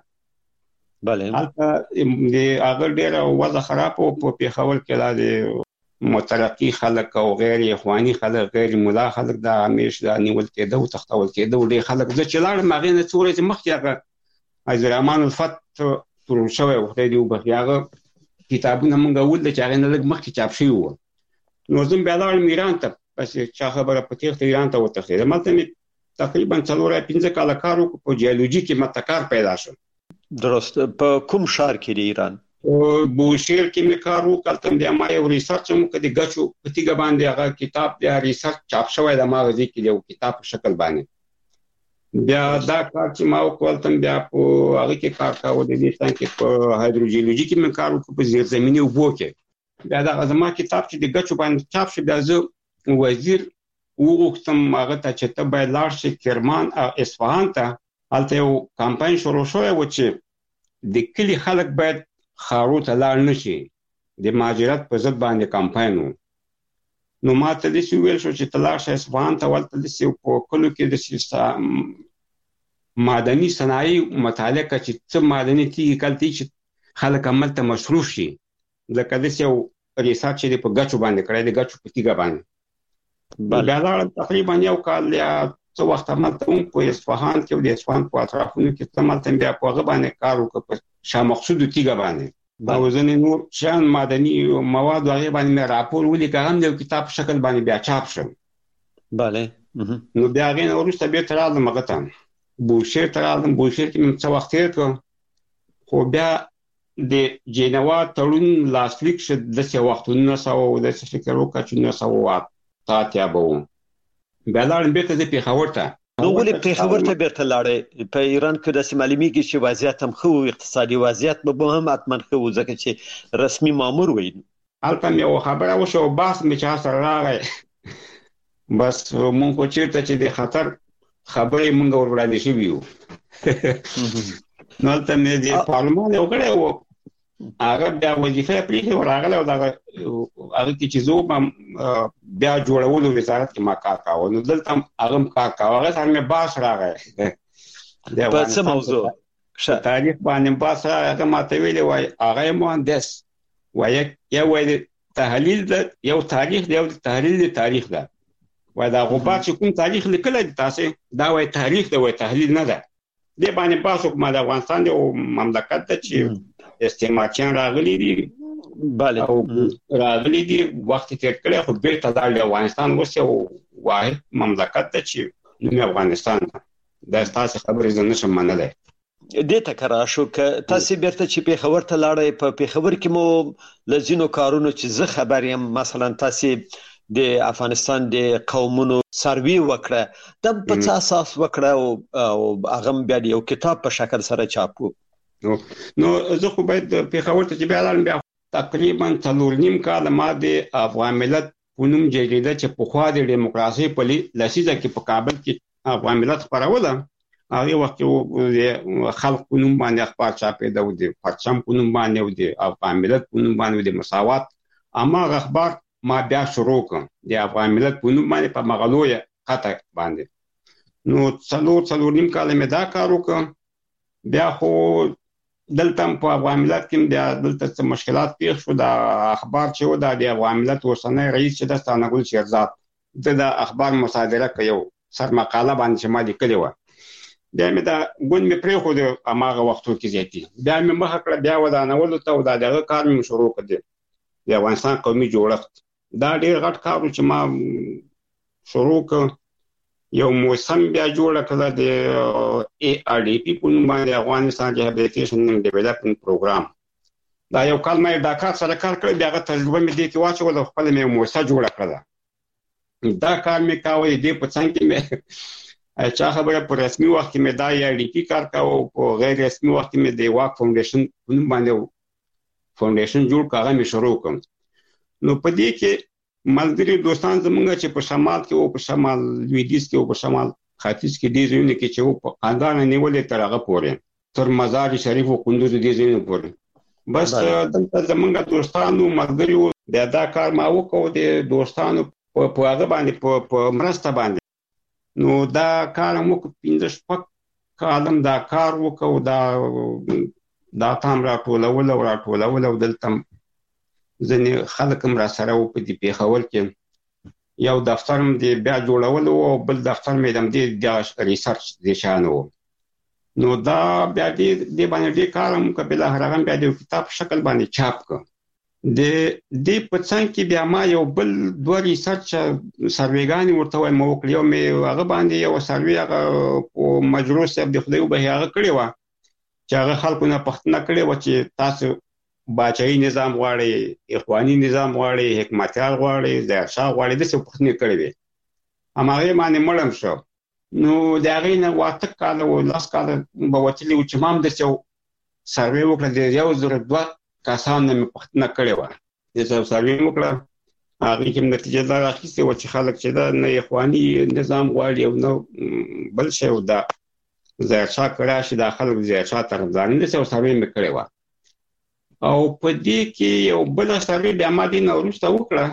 هلته د هغه ډېره وضع خراب و په پېښور کې دا د مترقي خلک او غیر اخواني خلک غیر ملا خلک دا همیش دا نیول کېده او تختول کېده او ډېر خلک زه چې لاړم هغې نه څو ورځې مخکې هغه عزیزالرحمن الفت تورل شوی و خدای دې وبخي هغه کتابونه موږ ولده چې هغې نه لږ مخکې چاپ شوي وو نو زه بیا لاړم ایران ته بس چا خبره په تېښته ایران ته وتښتېدم هلته مې تقریبا 4-5 کاله کار وکړو په جیولوجي کې ماته کار پیدا شو درست په کوم ښار کې د ایران بوشهر کې مې کار وکړ بیا ما یو ریسرچ هم وکړ د ګچو په تیږه باندې هغه کتاب د ریسرچ چاپ شوی د ماغزي کې یو کتاب په شکل باندې بیا دا کار چې ما وکړ بیا په هغه کې کار کاوه د دې څنګه کې په هایدروجیولوژي کې مې کار وکړ په زیرزمیني اوبو کې بیا دا زما کتاب چې د ګچو باندې چاپ شو بیا زه وزیر وغوښتم هغه ته چې ته باید لاړ شې کرمان او اصفهان ته هلته یو کمپاین شروع شوی و چې د کلي خلک باید خارو ته لاړ نه شي د مهاجرت په ضد باندې کمپاین و نو ما ته داسې وویل شو چې ته لاړ شه اصفهان ته هلته داسې په کلو کې داسې معدني صنایع مطالعه کړه چې څه معدني تیږې کلته چې خلک عمل ته مصروف شي. لکه د یو ریسرچ دی په غچو باندې کړی دی، غچو په تیګه باندې بیا دا تقریبا یو کال یا څو وخت عمل ته په اصفهان کې او د اصفهان په اطرافونو کې عمل ته بیا په هغه باندې کار وکړ په شاه مقصود تیګه باندې. او ځنې نور شان معدني مواد هغه باندې راپور ولیکه، هم د کتاب په شکل باندې بیا چاپ شو. bale نو بیا غین ورسته به تر راځم هغه ته بوشهر تر راځم. بوشهر کې څه وخت تیر کړ، خو بیا د جنوا تړون لاسلیک شو د څه وختونو سره او د څه فکر وکړ چې نو سره تاتیا به بیا لاړم به ته پیښور ته. نو ولې پیښور ته بیرته لاړې؟ په ایران کې د معلومیږي چې وضعیت هم خو اقتصادي وضعیت به هم اتمن خو ځکه چې رسمي مامور وي. البته یو خبره وشو باس می چا سره راغی، بس مونږ کو چیرته چې د خطر خبرې مونږ ور وړاندې شو ویو. نو ته مې د پارلمان یو کړه و هغه بیا وظیفه پریږي ورغله او دا هغه چې زو بیا جوړولو وزارت کې ما کار کاوه. نو دلته هغه کار کاوه، هغه سره مې باس راغی په څه موضوع تاریخ باندې باس راغی. هغه ماته ویلې وای هغه مهندس وای یو وای تحلیل د یو تاریخ دی او تحلیل د تاریخ ده. وای دا غوبار چې کوم تاریخ لیکل دي تاسو دا وای تاریخ دی وای تحلیل نه ده. د باندې باس کوم د افغانستان یو مملکت ته چې استعمارچیان راغلي دي bale او راغلي دي وخت تیر کړی، خو بیرته د افغانستان اوس یو واحد مملکت ته چې نوم افغانستان ده. تاسو خبرې زه نشم منلای. دې تکرار شو ک تاسو بیرته چې پیښور ته لاړې. په پیښور کې مو لزینو کارونو چې زه خبر یم، مثلا تاسو د افغانستان د قومونو سروي وکړه، د په څه اساس وکړه او هغه بیا یو کتاب په شکل سره چاپ وکړ. نو زه خو باید پیښور ته چې بیا لاړم، بیا تقریبا 3.5 کال ما د افغان ملت په نوم جریده چې په خوا د دیموکراسي په لسیزه کې په کابل کې افغان ملت خپروله، هغه وخت کې خلک په نوم باندې اخبار چاپېده او د پرچم په نوم باندې او د افغان ملت په نوم باندې د مساوات. اما اخبار ما بیا شروع کړ د افغان ملت په نوم باندې په مغلوی خطه باندې. نو 3.5 کال مې دا کار وکړ. بیا خو دلته په افغان ملت کې بیا دلته څه مشکلات پیښ شو. دا اخبار چې و د افغان ملت اوسنی رئیس چې د ستانګل شیرزاد د اخبار مصادره کوي سر مقاله باندې چې ما لیکلی و، بیا مې دا ګوند مې پرې خو د اماغه وختو کې زیاتی بیا مې مخ کړ بیا ودانول ته او دا دغه کار مې شروع کړ د افغانستان قومي جوړښت. دا ډیر غټ کار چې ما شروع کړ. یو موسم بیا جوړ کړل د ARDP په نوم باندې افغانستان ریهابلیټیشن اینڈ ډیولپمنٹ پروګرام. دا یو کال مې دا کار سره کار کړی، بیا تجربه مې دې کې واچول او خپل مې موسسه جوړ کړل. دا کار مې کاوه دې په څنګه کې مې چا خبره په رسمي وخت کې مې دا ARDP کار کاوه او په غیر رسمي وخت کې مې د واک فاونډیشن په نوم باندې فاونډیشن جوړ کړه مې شروع کړم. نو په دې کې ملګری دوستان زمونږ چې په شمال کې او په شمال لویدیځ کې او په شمال ختیځ کې دې ځایونه کې چې په خاندان نیولې تر هغه پورې تر مزار شریف او کندوز دې ځایونه پورې بس دلته زمونږ دوستانو ملګریو دا کار ما وکړو د دوستانو په هغه باندې په مرسته باندې. نو دا کار مو 15 کالم دا کار وکړو. دا تام راټولول او دلته ځنې خلک هم را سره و په دې پیښور کې یو دفتر هم دی بیا جوړول او بل دفتر مې هم دی د ریسرچ د شانو. نو دا بیا دې باندې دې کار هم کبله هغه بیا د کتاب شکل باندې چاپ کړ. د دې په څنګ کې بیا ما یو بل 2 ریسرچ سروېګانې ورته مو وکړ. یو مې هغه باندې یو سروې هغه په مجروح صاحب د خدای به هغه کړی و چې هغه خلکو نه پښتنه کړی و چې تاسو باچایي نظام غواړي، اخواني نظام غواړي، حکمتیار غواړي، ظاهرشاه غواړي، د څه پښتنې کړی وي. هماغه باندې مړم شو. نو دا غینه واته کال او لاس کال به وتلی و چې مام د څو سروې وکړه د یو زره 2 کسان نه پښتنه کړی و. د څو سروې وکړه هغه کوم نتیجه دا راخیسته و چې خلک چې دا نه اخواني نظام غواړي او نو بل شی و دا ظاهرشاه کړه چې د خلک ظاهرشاه طرفداري د څو سروې مې کړی و. او په دې کې یو بل سروې بیا ما دې نو وروسته وکړه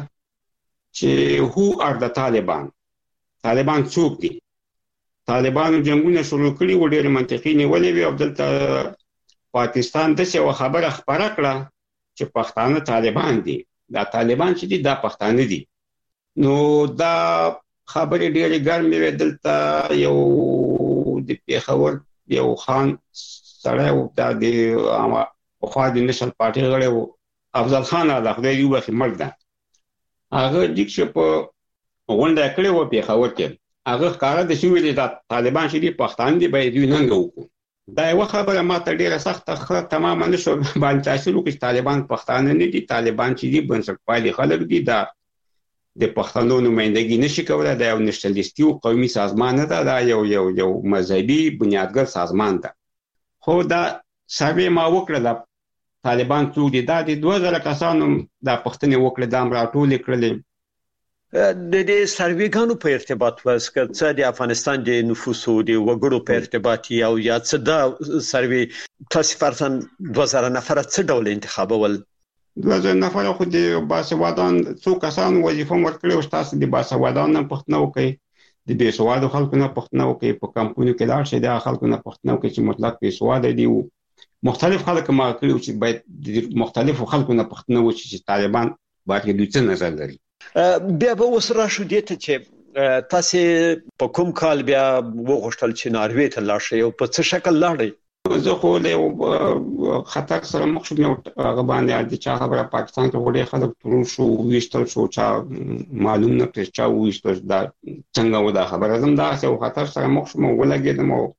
چې هو ار د طالبان څوک دي. طالبانو جنگونه شروع کړي و ډېر منطقي نیولې وي او دلته پاکستان د څه خبره خبره کړه چې پښتانه طالبان دي. دا طالبان چې دي دا پښتانه دي. نو دا خبرې ډېرې ګرمې وې. دلته یو د پیښور یو خان سره و دا د خو د نشل پارټي غړی و افضل خان الله خدای یو بخي مرګ ده. هغه د چې په غونډه کړې و پیښور کې هغه ښکارا د شوې د طالبان چې دي پښتانه دي باید دوی ننګ وکړو. دا یو خبره ماته ډیره سخته تماما نشو باندې تاسو لکه طالبان پښتانه نه دي. طالبان چې دي بنسټپالي خلک دي. دا د پښتنو نمائندګي نشي کولای. دا یو نشنلیستي او قومي سازمان نه ده. دا یو مذهبي بنیادګر سازمان ده. خو دا سروې ما وکړه طالبان څو دي. دا د 2000 کسانو دا پښتنې وکړه دا راټول کړل. د دې سروېګانو په ارتباط واسکه څه د افغانستان د نفوسو د وګړو په ارتباط او یا څه د سروې تاسو فرضاً 2000 نفر څه ډول انتخابول؟ 2000 نفر خو د باسوادان څو کسانو وظیفه ورکړي او تاسو د باسوادان نه پښتنه وکړي. د بېسوادو خلکو نه پښتنه وکړي. په کمپونو کې لاړ شي د خلکو نه پښتنه وکړي چې مطلق بېسواد دي. مختلف خلک ما کړیو چې باید د مختلفو خلکو نه پښتنه وکړي چې طالبان باید دوی څه نظر لري. بیا به اوس راشو دې ته چې تاسو په کوم کال بیا وغوښتل چې ناروې ته لاړ شئ او په څه شکل لاړئ؟ زه خو له خطر سره مخ شوم. هغه باندې د چا خبره پاکستان کې وړي خلک ترور شو ویشتل شو چا معلوم نه کړ چا ویشتل دا څنګه و دا خبره زم دا څه خطر سره مخ شوم ولګیدم او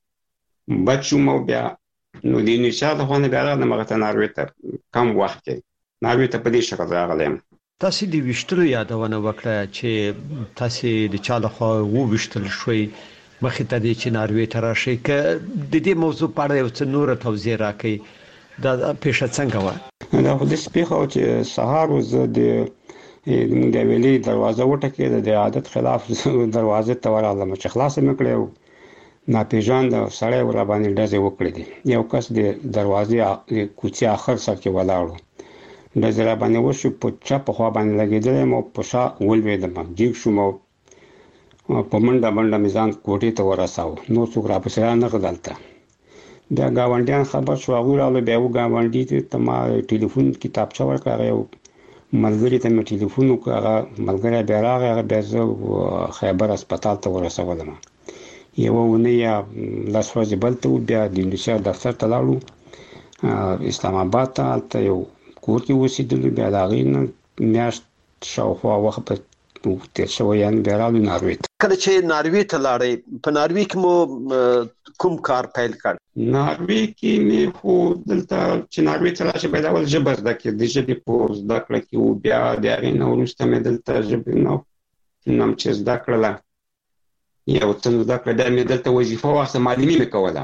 بچوم بیا نو د نشاط خو نه بیا راغلم هغه ناروې ته کم وخت کې ناروې ته په دې شکل راغلم. تاسو د وشتلو یادونه وکړه چې تاسو د چا لخوا وشتل شوي مخې ته د چناروي تراشي ک د دې موضوع په اړه یو څه نور توضیح راکړئ. دا پیښه څنګه و؟ دا خو د سپیخو چې سهار وز د ویلي دروازه وټکې د عادت خلاف دروازه ته ورغلم چې خلاص مې کړو. ناپېژاند سړی ور باندې ډزې وکړې دي. یو کس د دروازې کوڅې اخر سر کې ولاړ د زرا باندې وشو په چا په خوا باندې لګیدل مو په شا ولویدم جیب شو مو په منډه میزان کوټې ته ورساو. نو څوک را پسې نه غدلته. دا گاونډیان خبر شو غوړاله به و گاونډي ته ما ټلیفون کتابچه ورکړه. یو ملګری ته مې ټلیفون وکړ. ملګری بیا راغی. هغه بیا زه خیبر هسپتال ته ورسولم. یو ونه یا لاس ورځې بلته بیا د انډیشا دفتر ته لاړو اسلام آباد ته. هلته یو کور کې اوسېدلو. بیا د هغې نه میاشت شاوخوا وخت په تېر شوی یعنې بیا راغلو ناروې ته. کله چې ناروې ته لاړئ په ناروې کې مو کوم کار پیل کړ؟ ناروې کې مې خو دلته چې ناروې ته راشي باید اول ژبه زده کړې. د ژبې په زده کړه کې و بیا د هغې نه وروسته مې دلته ژبې نه چې زده کړله یو څه زده کړه. دا مې دلته وظیفه واخیسته معلمي مې کوله.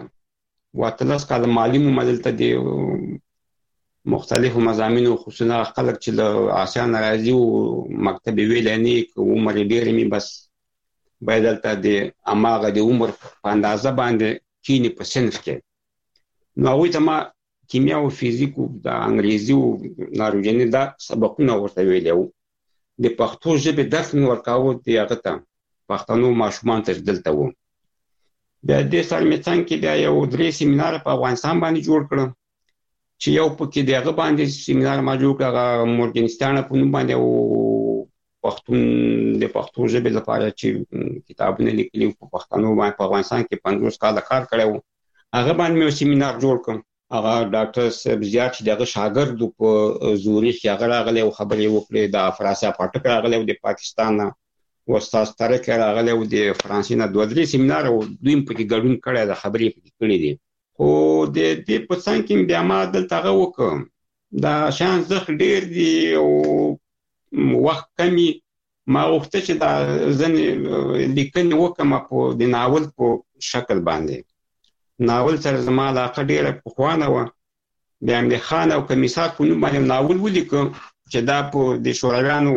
18 کاله معلم وم دلته د مختلفو مضامینو خصوصا خلک چې له آسیان راځي او مکتب ویل نه عمر ډېر می بس باید دلته د اماغه د عمر په اندازه باندې کینی په صنف کې. نو هغوی ته ما کیمیا او فزیک او د انګریزي او ناروژنې دا سبقونه ورته ویلي وو. د پښتو ژبې درس مې ورکاوه د هغه ته پښتنو ماشومان ته دلته وو. بیا دې سره مې څنګه کې بیا یو 3 سیمینار په افغانستان باندې جوړ کړم چې یو پکې د هغه باندې سیمینار ما جوړ کړ. مورګنستان په نوم باندې او پښتون د پښتو ژبې لپاره چې کتابونه لیکلي په پښتنو باندې په افغانستان کې 50 کال کار کړو. هغه باندې یو سیمینار جوړ کړم. هغه ډاکټر صاحب زیات چې دغه شاګرد په زورخ کې هغه راغلی او خبرې وکړې. د افراسیا پټک راغلی د پاکستان نه او استاد طارق راغلی او د فرانسې نه 2-3 سیمینار او دوی په کې ګډون کړی د خبرې په کې کړې دي. خو د دې په څنګ کې بیا ما دلته هغه وکړم. دا شان زخ ډېر دي او وخت کمی. ما وخته چې دا ځنې لیکنې وکړم په د ناول په شکل باندې. ناول سره زما علاقه ډېره پخوانه وه. بیا مې خان او کمیسار په نوم باندې ناول ولیکم چې دا په د شورویانو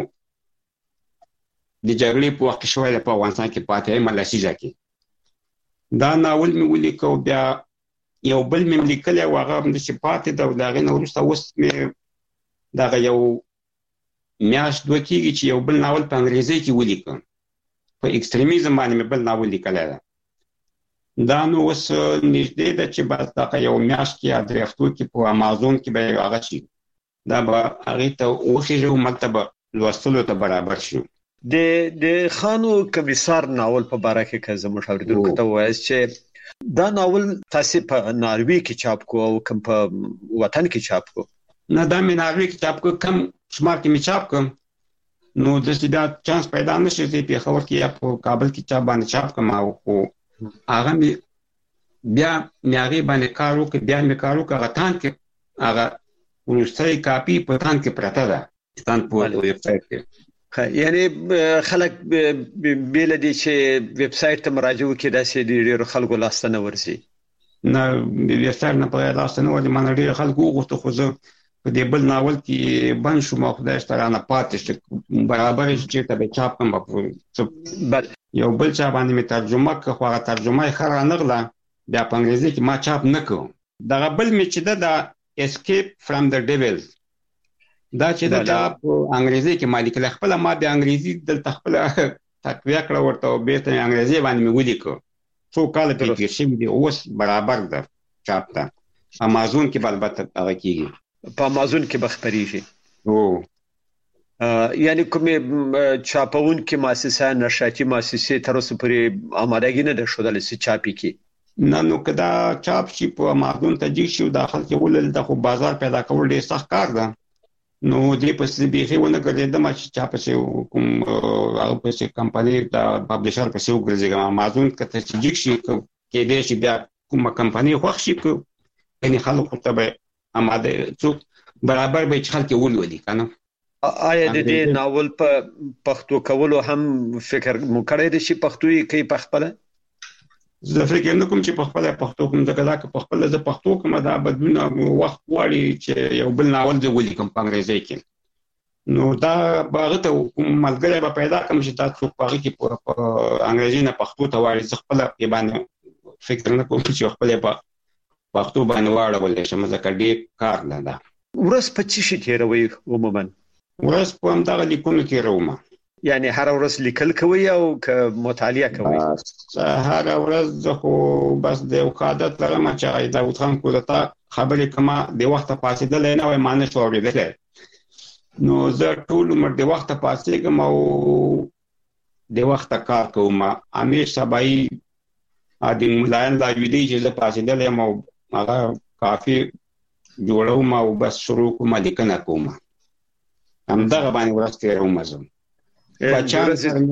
د جګړې په وخت کې شوی په افغانستان کې پاتې ایمه لسیزه کې. دا ناول مې ولیکو. بیا یو بل مې لیکلی او هغه همداسې پاتې ده او د هغې نه وروسته اوس مې دغه یو میاشت 2 کېږي چې یو بل ناول په انګریزۍ کې ولیکم. په ایکستریمیزم باندې مې بل ناول لیکلی ده. دا نو اوس نږدې ده چې بس دا یو میاشت کې یا درې هفتو کې په امازون کې به هغه شي دا به هغې ته وخېږي هملته به لوستلو ته برابر شي. د خانو کمیسار ناول په باره کې که زموږ اوریدونکو ته ووایاست چې دا ناول تاسې په ناروې کې چاپ کو او کوم په وطن کې چاپ کو؟ نه دا مې ناروې کې چاپ کو، کم شمار کې مې چاپ کړم، نو داسې دا چانس پیدا نه شي چې پېښور کې یا په کابل کې چاپ باندې چاپ کړم، خو هغه مې بیا مې هغې باندې کار وکړ، بیا مې کار وکړ، هغه تان کې هغه وروستی کاپي په تان کې پرته ده، تان په ویب سایټ کې. یعنی خلک بیل دي چې ویب سایټ ته مراجعه وکړي داسې ډېرو خلکو لاسته نه ورځي؟ نه ویب سایټ نه په لاسته نه ورځي، ما ډېر خلکو وغوښتل خو زه په دې بل ناول کې بند شوم او خدای شته رانه پاتې شو برابر چې چېرته به چاپ کړم. بل یو بل چا باندې مې ترجمه کړه خو هغه ترجمه یې ښه رانغله، بیا په انګریزي کې ما چاپ نه کړو. دغه بل مې چې ده دا اسکیپ فرام د ډیول دا چې دا په انګریزي کې ما لیکله، خپله ما بیا انګریزي دلته خپله تقویه کړه ورته او بېرته مې انګریزي باندې مې ولیکه، څو کاله پرې تېر شوي دي، اوس برابر ده چاپ ته. امازون کې به البته هغه کېږي، په امازون کې به خپرېږي. یعنی کومې چاپونکې مؤسسه نشراتي مؤسسې تر اوسه پورې آمادګي نه ده ښودلې چې چاپي کړي؟ نه نو که دا چاپ شي په امازون ته جګ شي دا خلک یې ولل ده، خو بازار پیدا کول ډېر سخت کار ده، نو دې پسې بیخي ونه ګرځېدم چې چا پسې کوم هغه پسې کمپنۍ د پبلیشر پسې وګرځېږم. امازون که ته چې جګ شي کېدای شي بیا کومه کمپنۍ خوښ شي، یعنې خلکو ته به اماده څوک برابر به چې خلک یې ولولي که نه. آیا د دې ناول په پښتو کولو هم فکر مو کړی دی چې پښتو یې کوي په خپله؟ زه فکر نه کوم چې په خپله پښتو کوم، ځکه دا که په خپله زه پښتو کوم دا بدلونه وخت غواړي چې یو بل ناول زه ولیکم په انګریزي کې، نو دا به هغه ته کوم ملګری به پیدا کړم چې دا څوک په هغې کې په انګریزي نه پښتو ته واړي. زه خپله یې باندې فکر نه کوم چې خپله یې په پښتو باندې واړولی شم، ځکه ډېر کار نه ده. ورځ په څه شي تېروئ عموما؟ ورځ په همدغه لیکونو تېروم. یعنی هر ورځ لیکل کوي او که مطالعه کوي؟ هر ورځ زه خو بس د یو عادت لرم چې داود خان کودتا خبرې کومه د وخته پاڅېدلی نه وای ما نه شو اورېدلی، نو زه ټول عمر د وخته پاڅېږم او د وخته کار کوم. امیر سبایي د ملایان لا ویدي چې زه پاڅېدلی یم او هغه کافي جوړوم او بس شروع کوم لیکنه کوم، همدغه باندې ورځ تېروم. زه بچیانو سره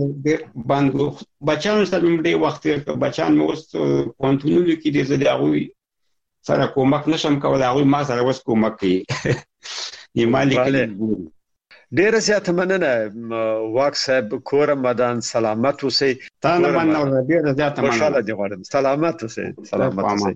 مې ډېر وخت تېر کړ، بچیان مې اوس پوهنتونونو کې دي، زه د هغوی سره کومک نشم کولی، هغوی ما سره اوس کومک کوي. ما لیکلي ډېره زیاته مننه واک صاحب، کور مدان سلامت اوسئ. تا نه مننه، ډېره زیاته مننه. خوشحاله دې غواړم، سلامت اوسئ. سلامت اوسئ.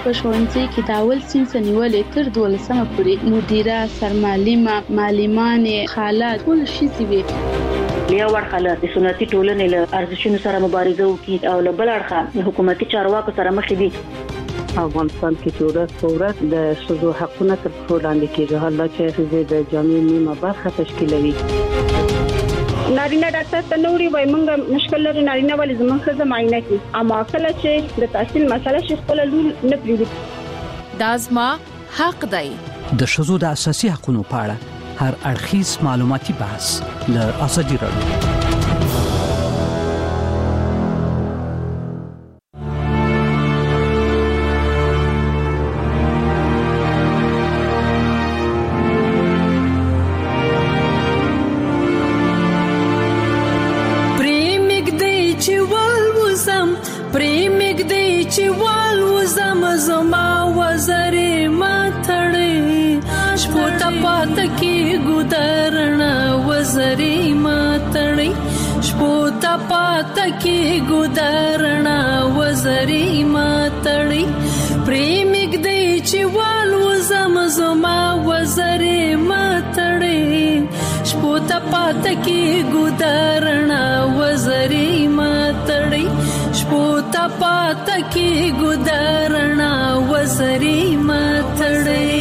په ښوونځي کې د اول صنف نیولې تر 12مه پورې مدیره سرمعلمه معلمان خاله ټول شي وي. یو ورخاله د سنتي ټولنې له ارزښتونو سره مبارزه وکړي او له بل اړخه حکومتي چارواکو سره مخ دي. افغانستان کې ورځ د شذو حقونه تر څو لاندې کېږي، حالات چې د جامعې نیمه برخه تشکیلوي. نارینه ډاکټر ته نوري وای مونږ مشکل لري نارینه ولې زموږ څه معاینه کوي، اما کله چې د تحصیل مسله شي خپل لور نه پریږدي. دازما حق دی. د شذو د اساسي حقوقو په اړه هر اړخیز معلوماتي بحث له ازادي راډیو. تکی ګدارنا وزري ماتړي پریمګ دی چې والو زمزما وزري ماتړي شپوت پاتکی ګدارنا وزري ماتړي شپوت پاتکی ګدارنا وزري ماتړي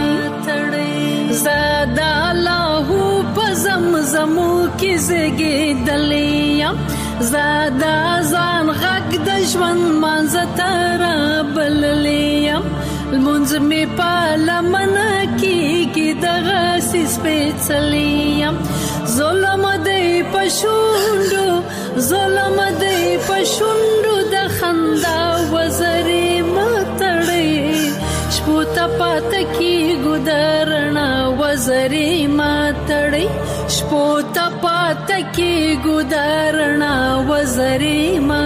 زادا الله پزمزمو کې زګې دلیا زادا ځان غږ د ژوند منځتر بللیم المنځ می پالمن کې دغه سپېڅلیم ظلم دی پښوندو د خندا وزري ماتړي شپوت پاتکی ګدارنا وزري ماتړي شپوت پاتکی ګدارنا وزري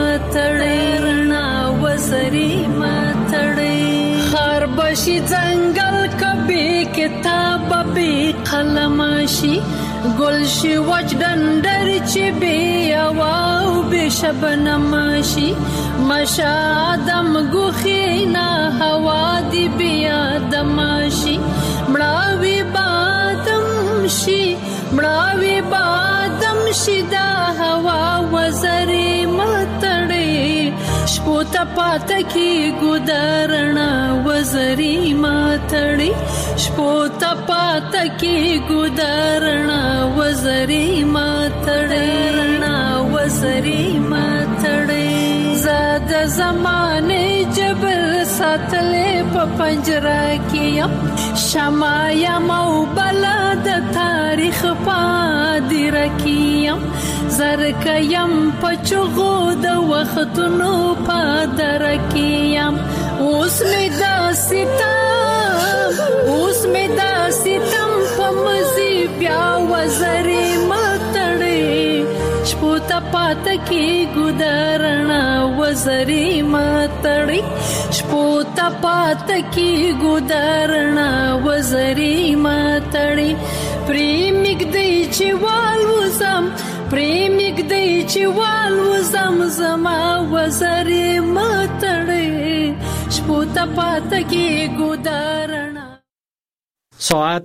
ماتړي خر بشي ځنګل کبي کتاب به قلمشي گلشی وچ دندر چی بی اواو بی شبنمشی مشا آدم گوخینا هوا دی بی آدمشی مڑاوی بادم شی دا هوا وزری ماتڑی شپوت پاتکی ګدارنا وزري ماتړي شپوت پاتکی ګدارنا وزري ماتړي زاد زمانه جبل ساتلې په پنجره کې شمایا مو بلد تاریخ پادې رکیم زرکیم پچغو د وختونو پادر کیم اوس می دا ستم په مزي بیا وزري ماتړي شپوت پاتکی ګدارنا وزري ماتړي شپوت پاتکی ګدارنا وزري ماتړي پریمګ دی چې والو زما وزري ماتړي شپوت پاتکی ګدارنا. ساعت